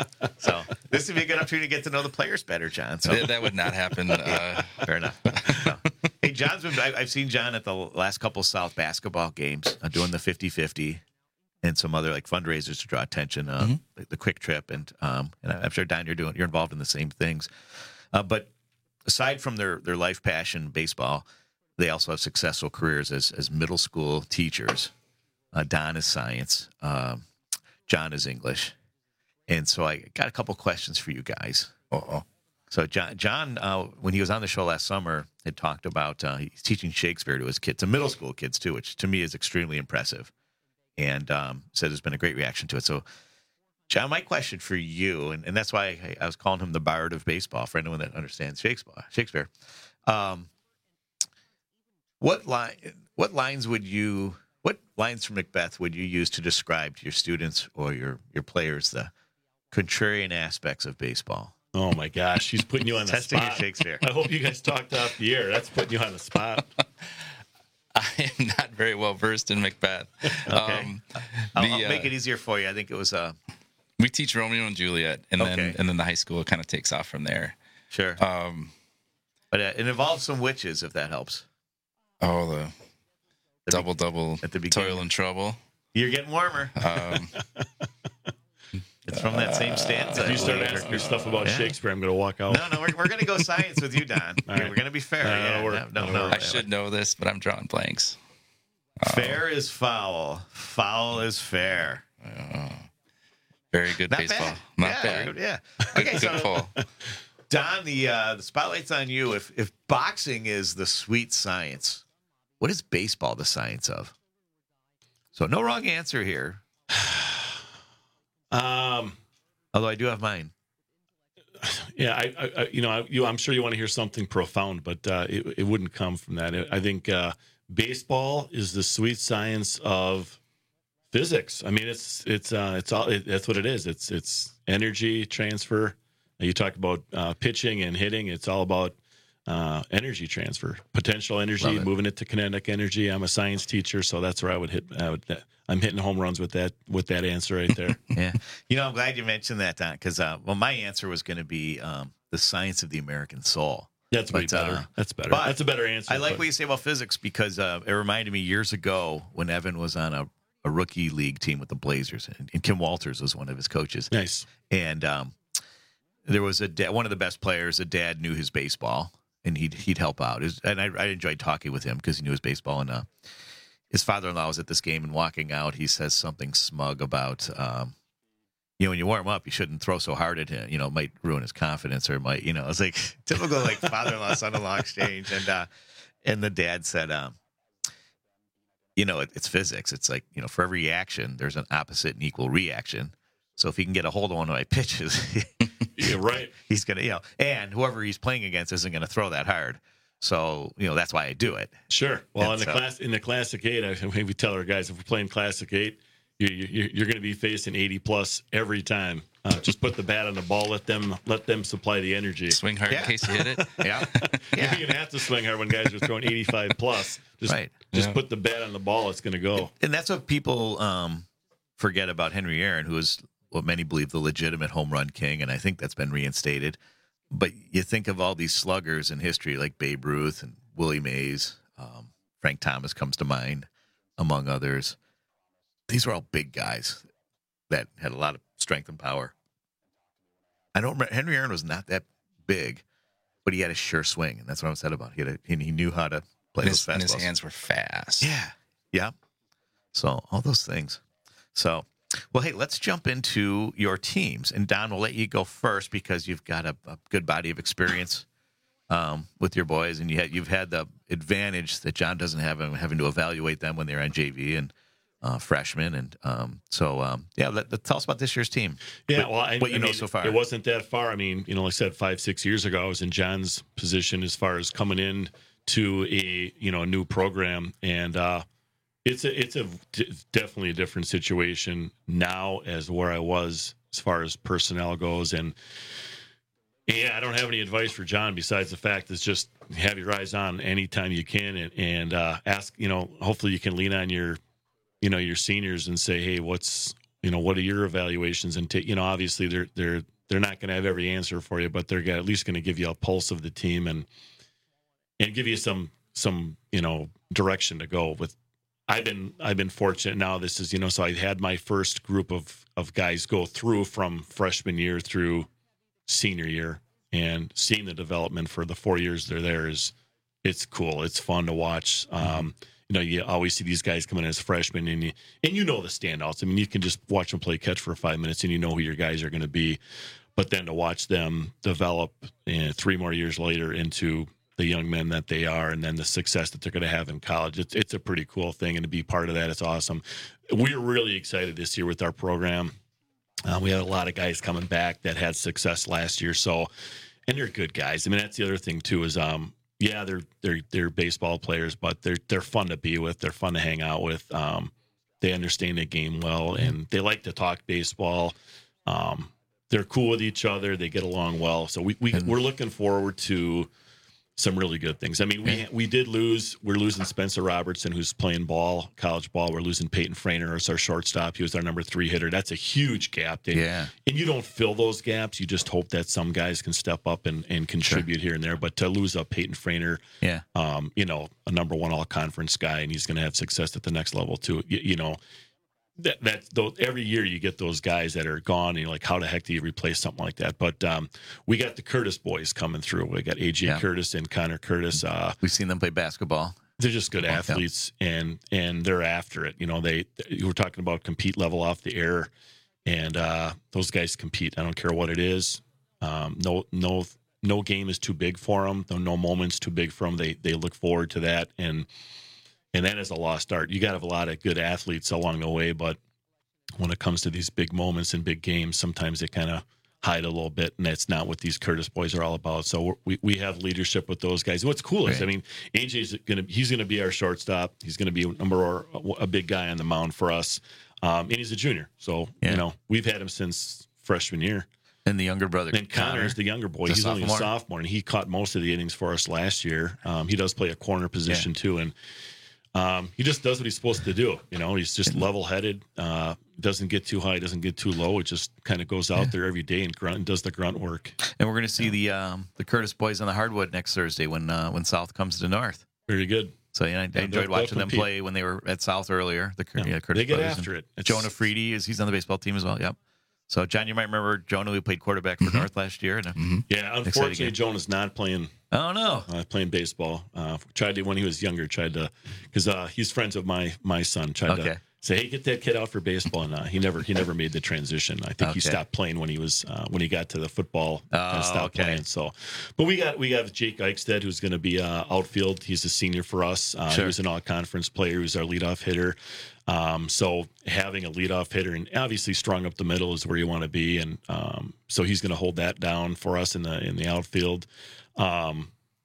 So this would be a good opportunity to get to know the players better, John. So That, that would not happen. Uh, fair enough. So, hey, John's been. I, I've seen John at the last couple of South basketball games uh, doing the fifty-fifty and some other like fundraisers to draw attention. Uh, Mm-hmm. the, the Quick Trip, and um, and I'm sure Don, you're doing. You're involved in the same things. Uh, but aside from their their life passion, baseball, they also have successful careers as as middle school teachers. Uh, Don is science. Um, John is English. And so I got a couple questions for you guys. Uh-oh. So John, John uh, when he was on the show last summer, had talked about uh, he's teaching Shakespeare to his kids, to middle school kids too, which to me is extremely impressive. And um, said there's been a great reaction to it. So, John, my question for you, and, and that's why I, I was calling him the Bard of baseball, for anyone that understands Shakespeare. Shakespeare, um, what line, what lines would you, what lines from Macbeth would you use to describe to your students or your your players the contrarian aspects of baseball? Oh my gosh, he's putting you on the Testing your spot. Shakespeare. I hope you guys talked off the air. That's putting you on the spot. I am not very well versed in Macbeth. Okay. Um, I'll, the, I'll make uh, it easier for you. I think it was uh, we teach Romeo and Juliet, and then Okay. and then the high school kind of takes off from there. Sure. Um, but uh, it involves some witches, if that helps. oh, the, The double double at the beginning. toil and trouble. You're getting warmer. Um, It's from that same stanza. If you start Uh, asking me stuff about yeah. Shakespeare, I'm going to walk out. No, no, we're, we're going to go science with you, Don. All We're right. going to be fair. Uh, yeah, that'll work. no, no, That'll no, work. I should know this, but I'm drawing blanks. Fair is foul. Foul is fair. Uh, very good Not baseball. bad. Not yeah, bad. very good, yeah. Okay, Good so pull. Don, the uh, the spotlight's on you. If if boxing is the sweet science, what is baseball the science of? So no wrong answer here. Um, Although I do have mine. yeah, I, I, I- you know, I, you, I'm sure you want to hear something profound, but uh, it, it wouldn't come from that. I think uh, baseball is the sweet science of physics. I mean, it's it's uh, it's all it, that's what it is. It's it's energy transfer. You talk about uh, pitching and hitting. It's all about uh, energy transfer, potential energy, Love it. moving it to kinetic energy. I'm a science teacher, so that's where I would hit. I would, I'm hitting home runs with that with that answer right there. Yeah. You know, I'm glad you mentioned that, Don, because, uh, well, my answer was going to be um, the science of the American soul. That's way But, better. uh, That's better. but That's a better answer. I like but- what you say about physics because uh, it reminded me years ago when Evan was on a, a rookie league team with the Blazers, and, and Kim Walters was one of his coaches. Nice. And um, there was a da- one of the best players. A dad knew his baseball, and he'd he'd help out. His, and I, I enjoyed talking with him because he knew his baseball. And uh, his father-in-law was at this game, and walking out, he says something smug about, um, you know, when you warm up, you shouldn't throw so hard at him. You know, it might ruin his confidence, or it might, you know, it's like typical like father-in-law son-in-law exchange. And uh, and the dad said, um, you know, it, it's physics. It's like, you know, for every action, there's an opposite and equal reaction. So if he can get a hold of one of my pitches, yeah, right. he's gonna, you know, and whoever he's playing against isn't gonna throw that hard. So, you know, that's why I do it. Sure. Well, And in the so- class in the Classic Eight, I mean, we tell our guys if we're playing Classic Eight, you, you, you're going to be facing eighty plus every time. Uh, just put the bat on the ball. Let them let them supply the energy. Swing hard Yeah. in case you hit it. Yeah. You're going to have to swing hard when guys are throwing eighty-five plus. Just Right. just Yeah. put the bat on the ball. It's going to go. And that's what people um, forget about Henry Aaron, who is what many believe the legitimate home run king, and I think that's been reinstated. But you think of all these sluggers in history, like Babe Ruth and Willie Mays, um, Frank Thomas comes to mind, among others. These were all big guys that had a lot of strength and power. I don't remember. Henry Aaron was not that big, but he had a sure swing, and that's what I said about. He had a, and he knew how to play And those his, and his fastballs. hands were fast. Yeah. Yeah. So all those things. So, well, hey, let's jump into your teams. And Don, we'll let you go first because you've got a, a good body of experience um, with your boys, and you had, you've had the advantage that John doesn't have in having to evaluate them when they're on J V and uh, freshmen. And um, so, um, yeah, let, let, tell us about this year's team. Yeah, what, well, I, what you I know mean, so far. It wasn't that far. I mean, you know, like I said, five, six years ago, I was in John's position as far as coming in to a you know a new program, and uh, it's a it's a it's definitely a different situation now as where I was as far as personnel goes, and yeah, I don't have any advice for John besides the fact is just have your eyes on anytime you can, and, and uh, ask. You know, hopefully you can lean on your you know your seniors and say, hey, what's you know what are your evaluations, and take you know obviously they're they're they're not going to have every answer for you, but they're gonna, at least going to give you a pulse of the team and. and give you some some you know direction to go with. I've been I've been fortunate now. This is you know so I had my first group of of guys go through from freshman year through senior year, and seeing the development for the four years they're there is it's cool. It's fun to watch. Um, you know, you always see these guys coming in as freshmen, and you and you know the standouts. I mean, you can just watch them play catch for five minutes, and you know who your guys are going to be. But then to watch them develop uh, three more years later into the young men that they are, and then the success that they're going to have in college. It's it's a pretty cool thing, and to be part of that, it's awesome. We're really excited this year with our program. Uh, we had a lot of guys coming back that had success last year, so and they're good guys. I mean, that's the other thing too is um yeah they're they're they're baseball players, but they're they're fun to be with. They're fun to hang out with. Um, they understand the game well, and they like to talk baseball. Um, they're cool with each other. They get along well, so we, we we're looking forward to some really good things. I mean, we we did lose. We're losing Spencer Robertson, who's playing ball, college ball. We're losing Peyton Frainer as our shortstop. He was our number three hitter. That's a huge gap. And, Yeah. And you don't fill those gaps. You just hope that some guys can step up and, and contribute here and there. But to lose a Peyton Frainer, Yeah. um, you know, a number one all-conference guy, and he's going to have success at the next level too. You, you know, that that those, every year you get those guys that are gone, and you're like, how the heck do you replace something like that? But um, we got the Curtis boys coming through. We got A J Yeah. Curtis and Connor Curtis. Uh, We've seen them play basketball. they're just good Yeah. athletes, and and they're after it. You know, they you were talking about compete level off the air, and uh, those guys compete. I don't care what it is. Um, no no no game is too big for them. No no moment's too big for them. They they look forward to that, and and that is a lost art. You got to have a lot of good athletes along the way, but when it comes to these big moments and big games, sometimes they kind of hide a little bit, and that's not what these Curtis boys are all about. So we're, we we have leadership with those guys. What's cool is, Right. I mean, A J's gonna he's gonna be our shortstop. He's gonna be a number or a big guy on the mound for us, um, and he's a junior. So Yeah. you know we've had him since freshman year. And the younger brother, And Connor's the younger boy. the He's only a sophomore. sophomore, and he caught most of the innings for us last year. Um, he does play a corner position too, and um, he just does what he's supposed to do. You know, he's just level-headed. Uh, doesn't get too high, doesn't get too low. It just kind of goes out there every day and grunt and does the grunt work. And we're going to see the um, the Curtis boys on the hardwood next Thursday when uh, when South comes to North. Very good. So yeah, I, I they'll- enjoyed they'll watching them compete. play when they were at South earlier. The Cur- Yeah, yeah, Curtis they get brothers. after And it. It's- Jonah Freedy is he's on the baseball team as well. Yep. So John, you might remember Jonah, who played quarterback for North last year. And, uh, Yeah, exciting unfortunately, game. Jonah's not playing. Oh no, uh, playing baseball. Uh, tried to when he was younger. Tried to because uh, he's friends with my my son. Tried Okay. to say, hey, get that kid out for baseball, and uh, he never he never made the transition. I think he Okay. stopped playing when he was uh, when he got to the football. Oh, and stopped okay. playing. So, but we got we got Jake Eichstead, who's going to be uh, outfield. He's a senior for us. Uh, Sure. He was an all conference player. He was our leadoff hitter. Um, so having a leadoff hitter and obviously strong up the middle is where you want to be, and um, so he's going to hold that down for us in the in the outfield. Um,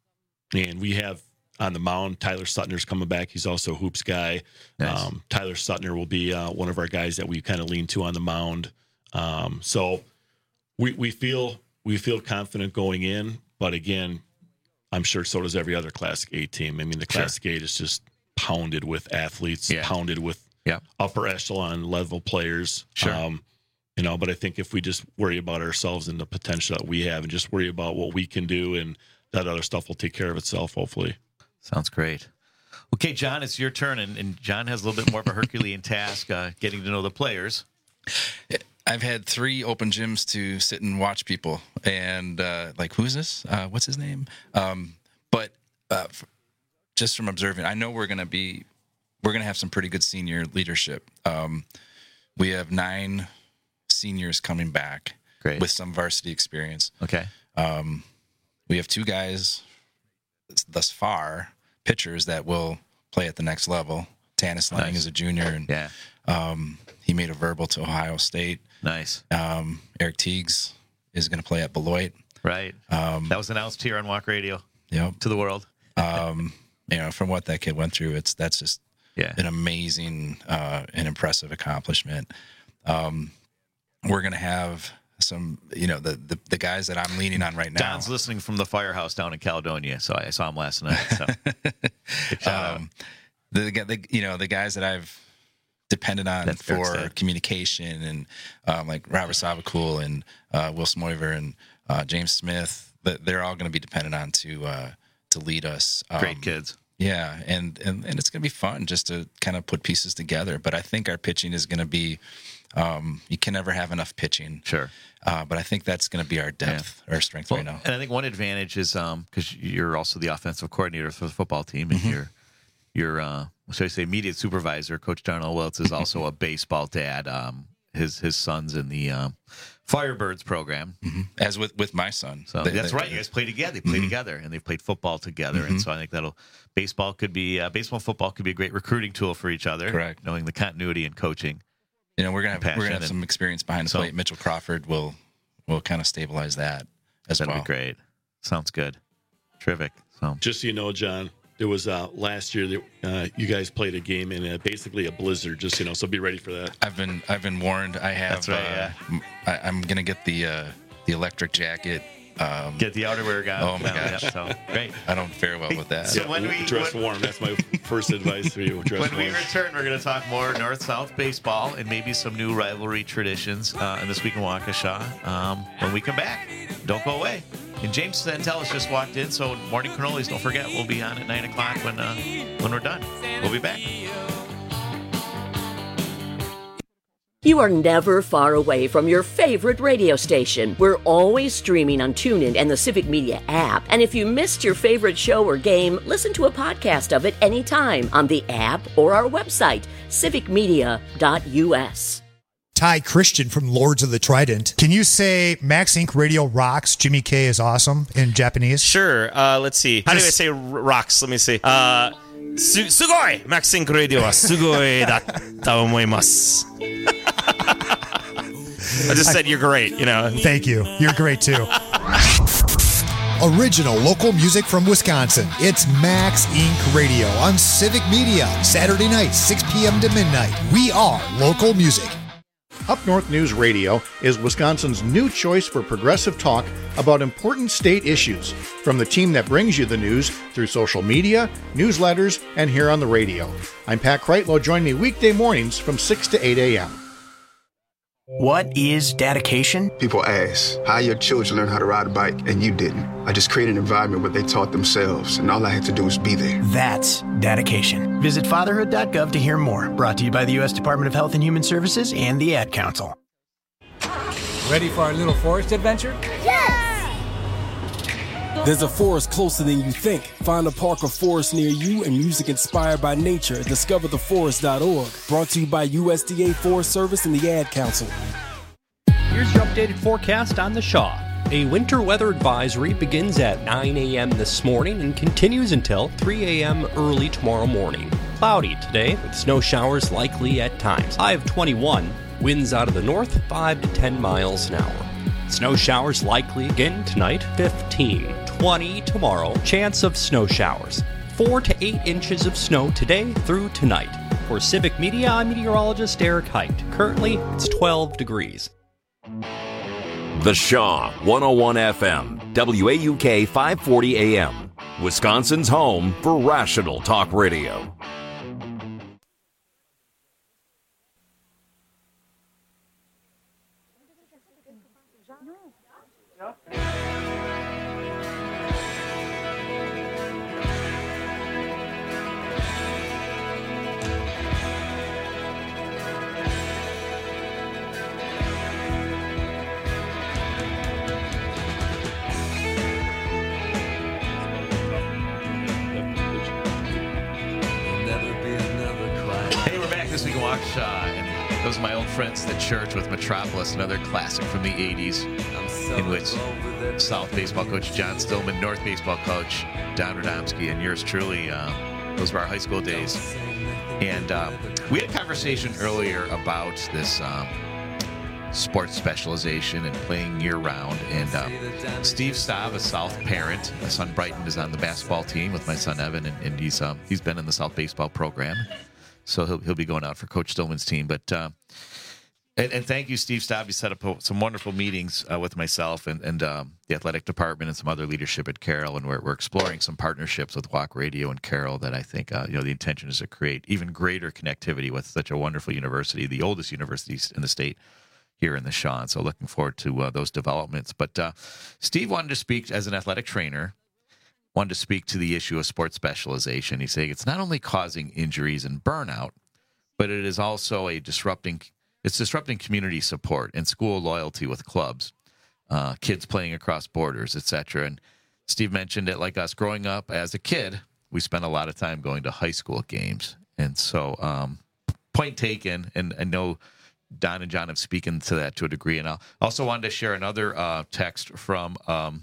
and we have on the mound, Tyler Sutner's coming back. He's also a hoops guy. Nice. Um, Tyler Sutner will be uh, one of our guys that we kind of lean to on the mound. Um, so we we feel we feel confident going in, but again, I'm sure so does every other Classic A team. I mean, the Classic sure. eight is just pounded with athletes, yeah. pounded with yeah. upper echelon level players. Sure. Um, you know, but I think if we just worry about ourselves and the potential that we have, and just worry about what we can do, and that other stuff will take care of itself, hopefully. Sounds great. Okay, John, it's your turn, and, and John has a little bit more of a Herculean task, uh, getting to know the players. I've had three open gyms to sit and watch people, and uh, like, who is this? Uh, what's his name? Um, but uh, f- just from observing, I know we're going to be, we're going to have some pretty good senior leadership. Um, we have nine seniors coming back Great. with some varsity experience. Okay. Um, we have two guys thus far, pitchers that will play at the next level. Tanis Lang Nice. is a junior, and yeah. um, he made a verbal to Ohio State. Nice. Um, Eric Teagues is going to play at Beloit. Right. Um, that was announced here on Walk Radio. Yep. To the world. um, you know, from what that kid went through, it's that's just yeah. an amazing uh, and impressive accomplishment. Um, we're going to have some, you know, the, the the guys that I'm leaning on right now. Don's listening from the firehouse down in Caledonia, so I saw him last night. So. um, the, the you know the guys that I've depended on That's for communication, and um, like Robert Savakul and uh, Will Smoiver and uh, James Smith, they're all going to be dependent on to uh, to lead us. Um, Great kids. Yeah, and, and, and it's going to be fun just to kind of put pieces together. But I think our pitching is going to be, um, you can never have enough pitching. Sure. Uh, but I think that's going to be our depth, yeah. our strength well, right now. And I think one advantage is um because you're also the offensive coordinator for the football team, and mm-hmm. you're, your, uh, should I say, immediate supervisor, Coach Darnell Wiltz, is also a baseball dad. Um, his his son's in the um, Firebirds program, mm-hmm. as with, with my son. So they, that's they, right. You guys play together. They play mm-hmm. together, and they've played football together. Mm-hmm. And so I think that'll baseball could be uh, baseball and football could be a great recruiting tool for each other. Correct. Knowing the continuity and coaching. You know, we're gonna have passion we're gonna have some experience behind the so, plate. Mitchell Crawford will will kind of stabilize that as that'll well. That'll be great. Sounds good. Terrific. So just so you know, John, there was uh, last year that uh, you guys played a game in a, basically a blizzard. Just so you know, so be ready for that. I've been I've been warned. I have. That's right. Uh, yeah. I, I'm gonna get the uh, the electric jacket. Um, Get the outerwear guy. Oh my gosh! Yep, so, great. I don't fare well with that. So yeah, when we dress when, warm. That's my first advice for you. Dress when warm. we return, we're going to talk more North-South baseball and maybe some new rivalry traditions uh, in This Week in Waukesha. Um, when we come back, don't go away. And James Santel has just walked in, so Morning Cannolis, don't forget, we'll be on at nine o'clock when uh, when we're done. We'll be back. You are never far away from your favorite radio station. We're always streaming on TuneIn and the Civic Media app. And if you missed your favorite show or game, listen to a podcast of it anytime on the app or our website, civic media dot u s. Ty Christian from Lords of the Trident. Can you say Max Incorporated Radio rocks, Jimmy K is awesome in Japanese? Sure. Uh, let's see. How do I say rocks? Let me see. Uh, su- sugoi! Max Incorporated Radio wa sugoi datta omoimasu. I just said you're great, you know. Thank you. You're great, too. Original local music from Wisconsin. It's Max Incorporated Radio on Civic Media. Saturday night, six p.m. to midnight. We are local music. Up North News Radio is Wisconsin's new choice for progressive talk about important state issues. From the team that brings you the news through social media, newsletters, and here on the radio. I'm Pat Kreitlow. Join me weekday mornings from six to eight a.m. What is dedication? People ask, how your children learn how to ride a bike and you didn't? I just created an environment where they taught themselves, and all I had to do was be there. That's dedication. Visit fatherhood dot gov to hear more. Brought to you by the U S Department of Health and Human Services and the Ad Council. Ready for our little forest adventure? Yes! There's a forest closer than you think. Find a park or forest near you and music inspired by nature at discover the forest dot org. Brought to you by U S D A Forest Service and the Ad Council. Here's your updated forecast on the Shaw. A winter weather advisory begins at nine a.m. this morning and continues until three a.m. early tomorrow morning. Cloudy today with snow showers likely at times. High of twenty-one. Winds out of the north five to ten miles an hour. Snow showers likely again tonight, fifteen. twenty tomorrow. Chance of snow showers. four to eight inches of snow today through tonight. For Civic Media, I'm meteorologist Eric Height. Currently, it's twelve degrees. The Shaw, one oh one F M, W A U K five forty A M. Wisconsin's home for rational talk radio. Friends, The Church with Metropolis, another classic from the eighties, in which South baseball coach John Stillman, North baseball coach Don Radomski, and yours truly, uh, those were our high school days. And uh, we had a conversation earlier about this um, sports specialization and playing year-round. And uh, Steve Staub, a South parent, my son Brighton is on the basketball team with my son Evan, and, and he's um, he's been in the South baseball program, so he'll he'll be going out for Coach Stillman's team. But uh, And, and thank you, Steve Staub. You set up some wonderful meetings uh, with myself and, and um, the athletic department and some other leadership at Carroll, and we're, we're exploring some partnerships with Walk Radio and Carroll that I think uh, you know the intention is to create even greater connectivity with such a wonderful university, the oldest university in the state here in the Shaw. So looking forward to uh, those developments. But uh, Steve wanted to speak as an athletic trainer, wanted to speak to the issue of sports specialization. He's saying it's not only causing injuries and burnout, but it is also a disrupting It's disrupting community support and school loyalty with clubs, uh, kids playing across borders, et cetera. And Steve mentioned it like us growing up as a kid, we spent a lot of time going to high school games. And so um, point taken, and I know Don and John have spoken to that to a degree. And I also wanted to share another uh, text from, um,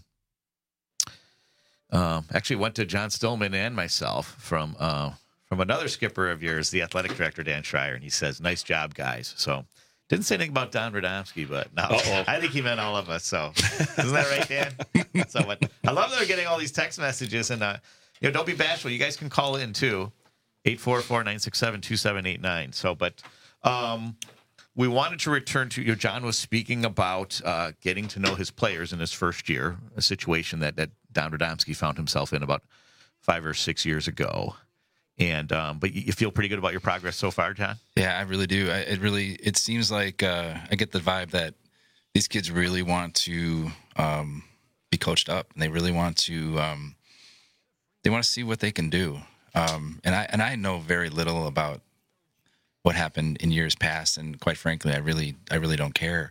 uh, actually went to John Stillman and myself from uh, from another skipper of yours, the athletic director, Dan Schreier, and he says, nice job, guys. So didn't say anything about Don Radomski, but no, Uh-oh. I think he meant all of us. So isn't that right, Dan? So but I love that they're getting all these text messages, and uh, you know, don't be bashful. You guys can call in too, eight four four, nine six seven, two seven eight nine. So, but um, we wanted to return to, you know, John was speaking about uh, getting to know his players in his first year, a situation that, that Don Radomski found himself in about five or six years ago. And um, but you feel pretty good about your progress so far, John? Yeah, I really do. I, it really it seems like uh, I get the vibe that these kids really want to um, be coached up, and they really want to um, they want to see what they can do. Um, and I and I know very little about what happened in years past, and quite frankly, I really I really don't care.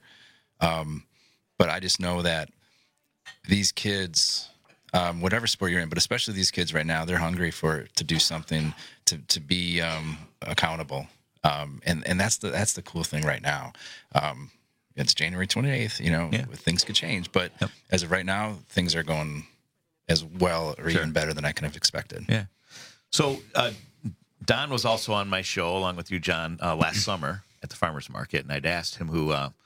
Um, but I just know that these kids. Um, whatever sport you're in, but especially these kids right now, they're hungry for to do something, to to be um, accountable, um, and and that's the that's the cool thing right now. Um, it's January twenty-eighth, you know, yeah. Things could change, but yep. As of right now, things are going as well or sure. even better than I could have expected. Yeah. So uh, Don was also on my show along with you, John, uh, last summer at the farmers market, and I'd asked him who. Uh,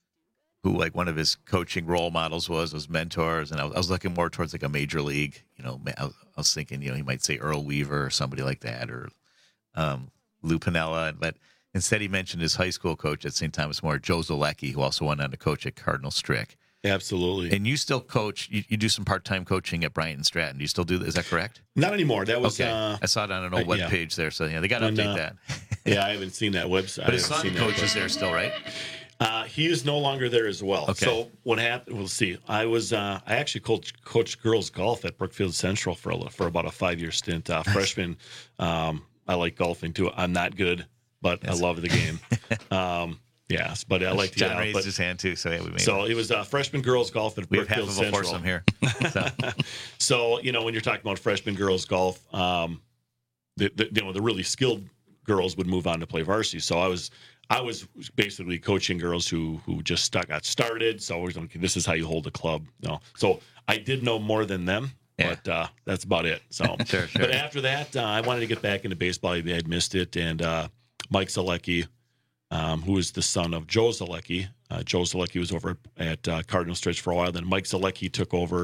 who like one of his coaching role models was, was mentors. And I was, I was looking more towards like a major league, you know, I was, I was thinking, you know, he might say Earl Weaver or somebody like that, or um, Lou Piniella. But instead he mentioned his high school coach at Saint Thomas More, Joe Zalecki, who also went on to coach at Cardinal Strick. Absolutely. And you still coach, you, you do some part-time coaching at Bryant and Stratton. Do you still do that? Is that correct? Not anymore. That was, okay. Uh, I saw it on an old uh, web yeah. page there. So yeah, they got to update uh, that. Yeah. I haven't seen that website. But his son coaches there still, right? Uh, he is no longer there as well. Okay. So what happened? We'll see. I was uh, I actually coached, coached girls golf at Brookfield Central for a, for about a five year stint. Uh, freshman, um, I like golfing too. I'm not good, but yes. I love the game. Um, yes, but I like to John get out. raised but, his hand too, so yeah, we made so it. it was uh, freshman girls golf at we Brookfield have half of a Central. foursome here. So. So you know when you're talking about freshman girls golf, um, the, the you know the really skilled girls would move on to play varsity. So I was. I was basically coaching girls who who just stuck, got started. So I was like, this is how you hold a club. No, so I did know more than them, yeah. but uh, that's about it. So, sure, sure. But after that, uh, I wanted to get back into baseball. I had missed it, and uh, Mike Zalecki, um, who is the son of Joe Zalecki. Uh, Joe Zalecki was over at uh, Cardinal Stretch for a while. Then Mike Zalecki took over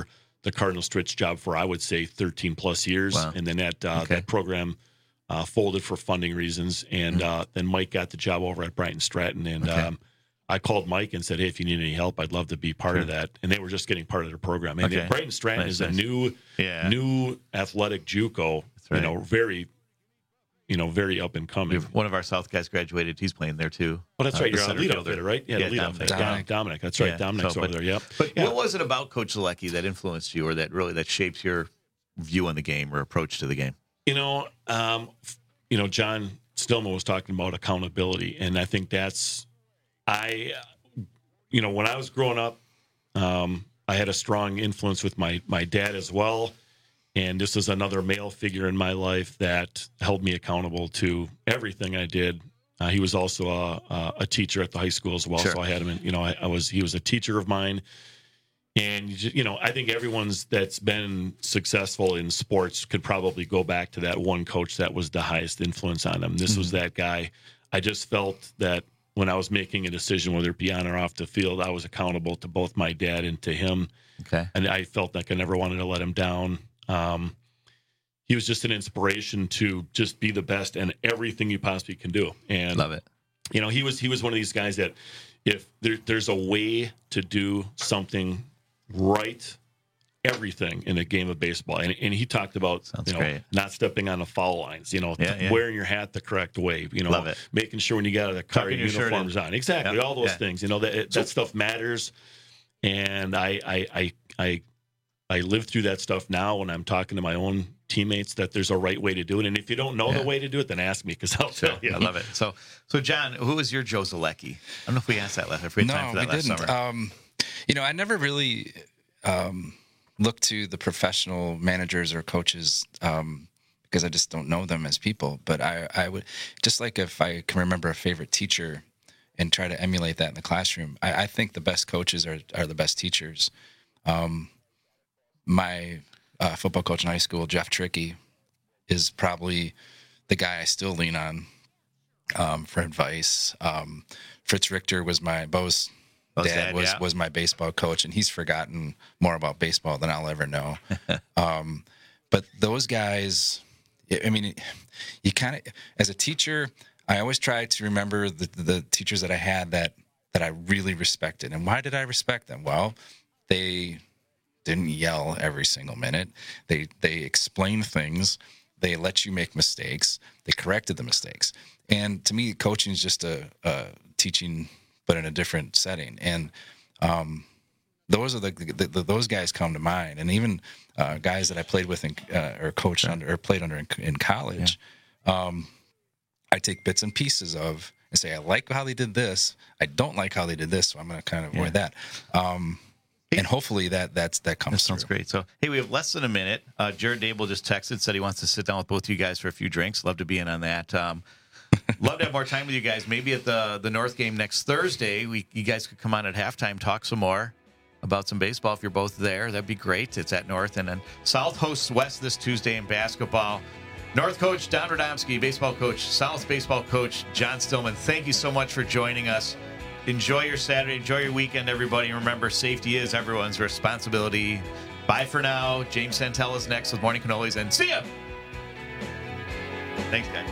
the Cardinal Stritch job for, I would say, thirteen plus years. Wow. And then that uh, Okay. that program uh, folded for funding reasons. And Mm-hmm. uh, then Mike got the job over at Brighton Stratton. And Okay. um, I called Mike and said, hey, if you need any help, I'd love to be part of Sure. that. And they were just getting part of their program. And Okay. Brighton Stratton Nice, is nice. a new, Yeah. new athletic JUCO, right. you know, very, you know, very up and coming. We've- One of our South guys graduated. He's playing there too. Oh, that's Uh, right. the You're a center lead fielder. outfitter, right? Yeah, Yeah, the lead Dominic. outfitter. Dominic. Dominic. Dominic. That's right. Yeah, Dominic's so, over but- there. Yep. But Yeah. what was it about Coach Zalecki that influenced you, or that really that shaped your view on the game or approach to the game? You know, um, f- you know, John Stillman was talking about accountability, and I think that's, I, you know, when I was growing up, um, I had a strong influence with my my dad as well, and this is another male figure in my life that held me accountable to everything I did. Uh, he was also a, a, a teacher at the high school as well, Sure. so I had him. In, you know, I, I was he was a teacher of mine. And, you ju- you know, I think everyone's that's been successful in sports could probably go back to that one coach that was the highest influence on them. This was Mm-hmm. that guy. I just felt that when I was making a decision, whether it be on or off the field, I was accountable to both my dad and to him. Okay. And I felt like I never wanted to let him down. Um, he was just an inspiration to just be the best in everything you possibly can do. And Love it. You know, he was he was one of these guys that if there, there's a way to do something right, everything in a game of baseball, and, and he talked about Sounds you know great. not stepping on the foul lines, you know, Yeah, yeah. wearing your hat the correct way, you know, Love it. making sure when you get out of the car Tucking your your shirt uniform's in. on, exactly, Yep. all those Yeah. things, you know, that that stuff matters, and I I I I I live through that stuff now when I'm talking to my own teammates that there's a right way to do it. And if you don't know Yeah. the way to do it, then ask me because I'll Sure. tell you. I love it. So, so John, who was your Joe Zalecki? I don't know if we asked that last. If we had time No, for that we last didn't. summer. Um, you know, I never really um, looked to the professional managers or coaches um, because I just don't know them as people. But I, I would just like if I can remember a favorite teacher and try to emulate that in the classroom. I, I think the best coaches are are the best teachers. Um, my uh, football coach in high school, Jeff Trickey, is probably the guy I still lean on um, for advice. Um, Fritz Richter was my Bo's Bo's dad, dad, was yeah. was my baseball coach, and he's forgotten more about baseball than I'll ever know. um, but those guys, I mean, you kind of, as a teacher, I always try to remember the, the teachers that I had that that I really respected. And why did I respect them? Well, they didn't yell every single minute. They they explained things. They let you make mistakes. They corrected the mistakes. And to me, coaching is just a, a teaching, but in a different setting. And um, those are the, the, the those guys come to mind. And even uh, guys that I played with in, uh, or coached under or played under in, in college, um, I take bits and pieces of and say, I like how they did this. I don't like how they did this, so I'm going to kind of avoid that. Um, and hopefully that that's that comes That sounds through. great. So, hey, we have less than a minute. Uh, Jared Dable just texted, said he wants to sit down with both of you guys for a few drinks. Love to be in on that. Um, love to have more time with you guys. Maybe at the the North game next Thursday, we you guys could come on at halftime, talk some more about some baseball. If you're both there, that'd be great. It's at North, and then South hosts West this Tuesday in basketball. North coach Don Radomski, baseball coach, South baseball coach John Stillman. Thank you so much for joining us. Enjoy your Saturday. Enjoy your weekend, everybody. Remember, safety is everyone's responsibility. Bye for now. James Santel is next with Morning Cannolis, and see ya. Thanks, guys.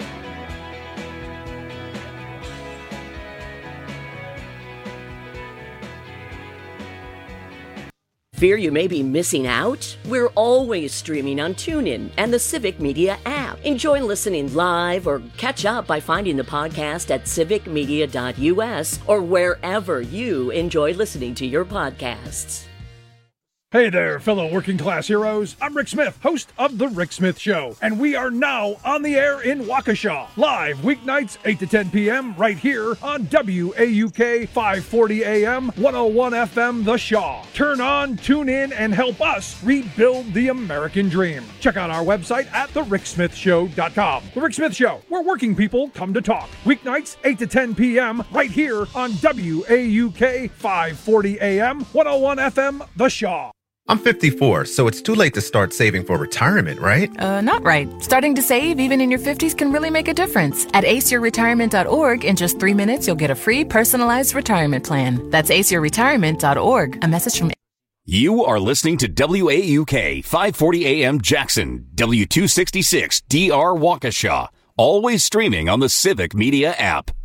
Fear you may be missing out? We're always streaming on TuneIn and the Civic Media app. Enjoy listening live or catch up by finding the podcast at civic media dot u s or wherever you enjoy listening to your podcasts. Hey there, fellow working class heroes. I'm Rick Smith, host of The Rick Smith Show, and we are now on the air in Waukesha, live weeknights eight to ten p.m. right here on W A U K five forty A M, one oh one F M The Shaw. Turn on, tune in, and help us rebuild the American dream. Check out our website at the rick smith show dot com. The Rick Smith Show, where working people come to talk. Weeknights eight to ten p.m. right here on W A U K five forty A M, one oh one F M The Shaw. I'm fifty-four, so it's too late to start saving for retirement, right? Uh, not right. Starting to save even in your fifties can really make a difference. At ace your retirement dot org, in just three minutes, you'll get a free personalized retirement plan. That's ace your retirement dot org. A message from You are listening to W A U K five forty A M Jackson, W two sixty-six D R Waukesha, always streaming on the Civic Media app.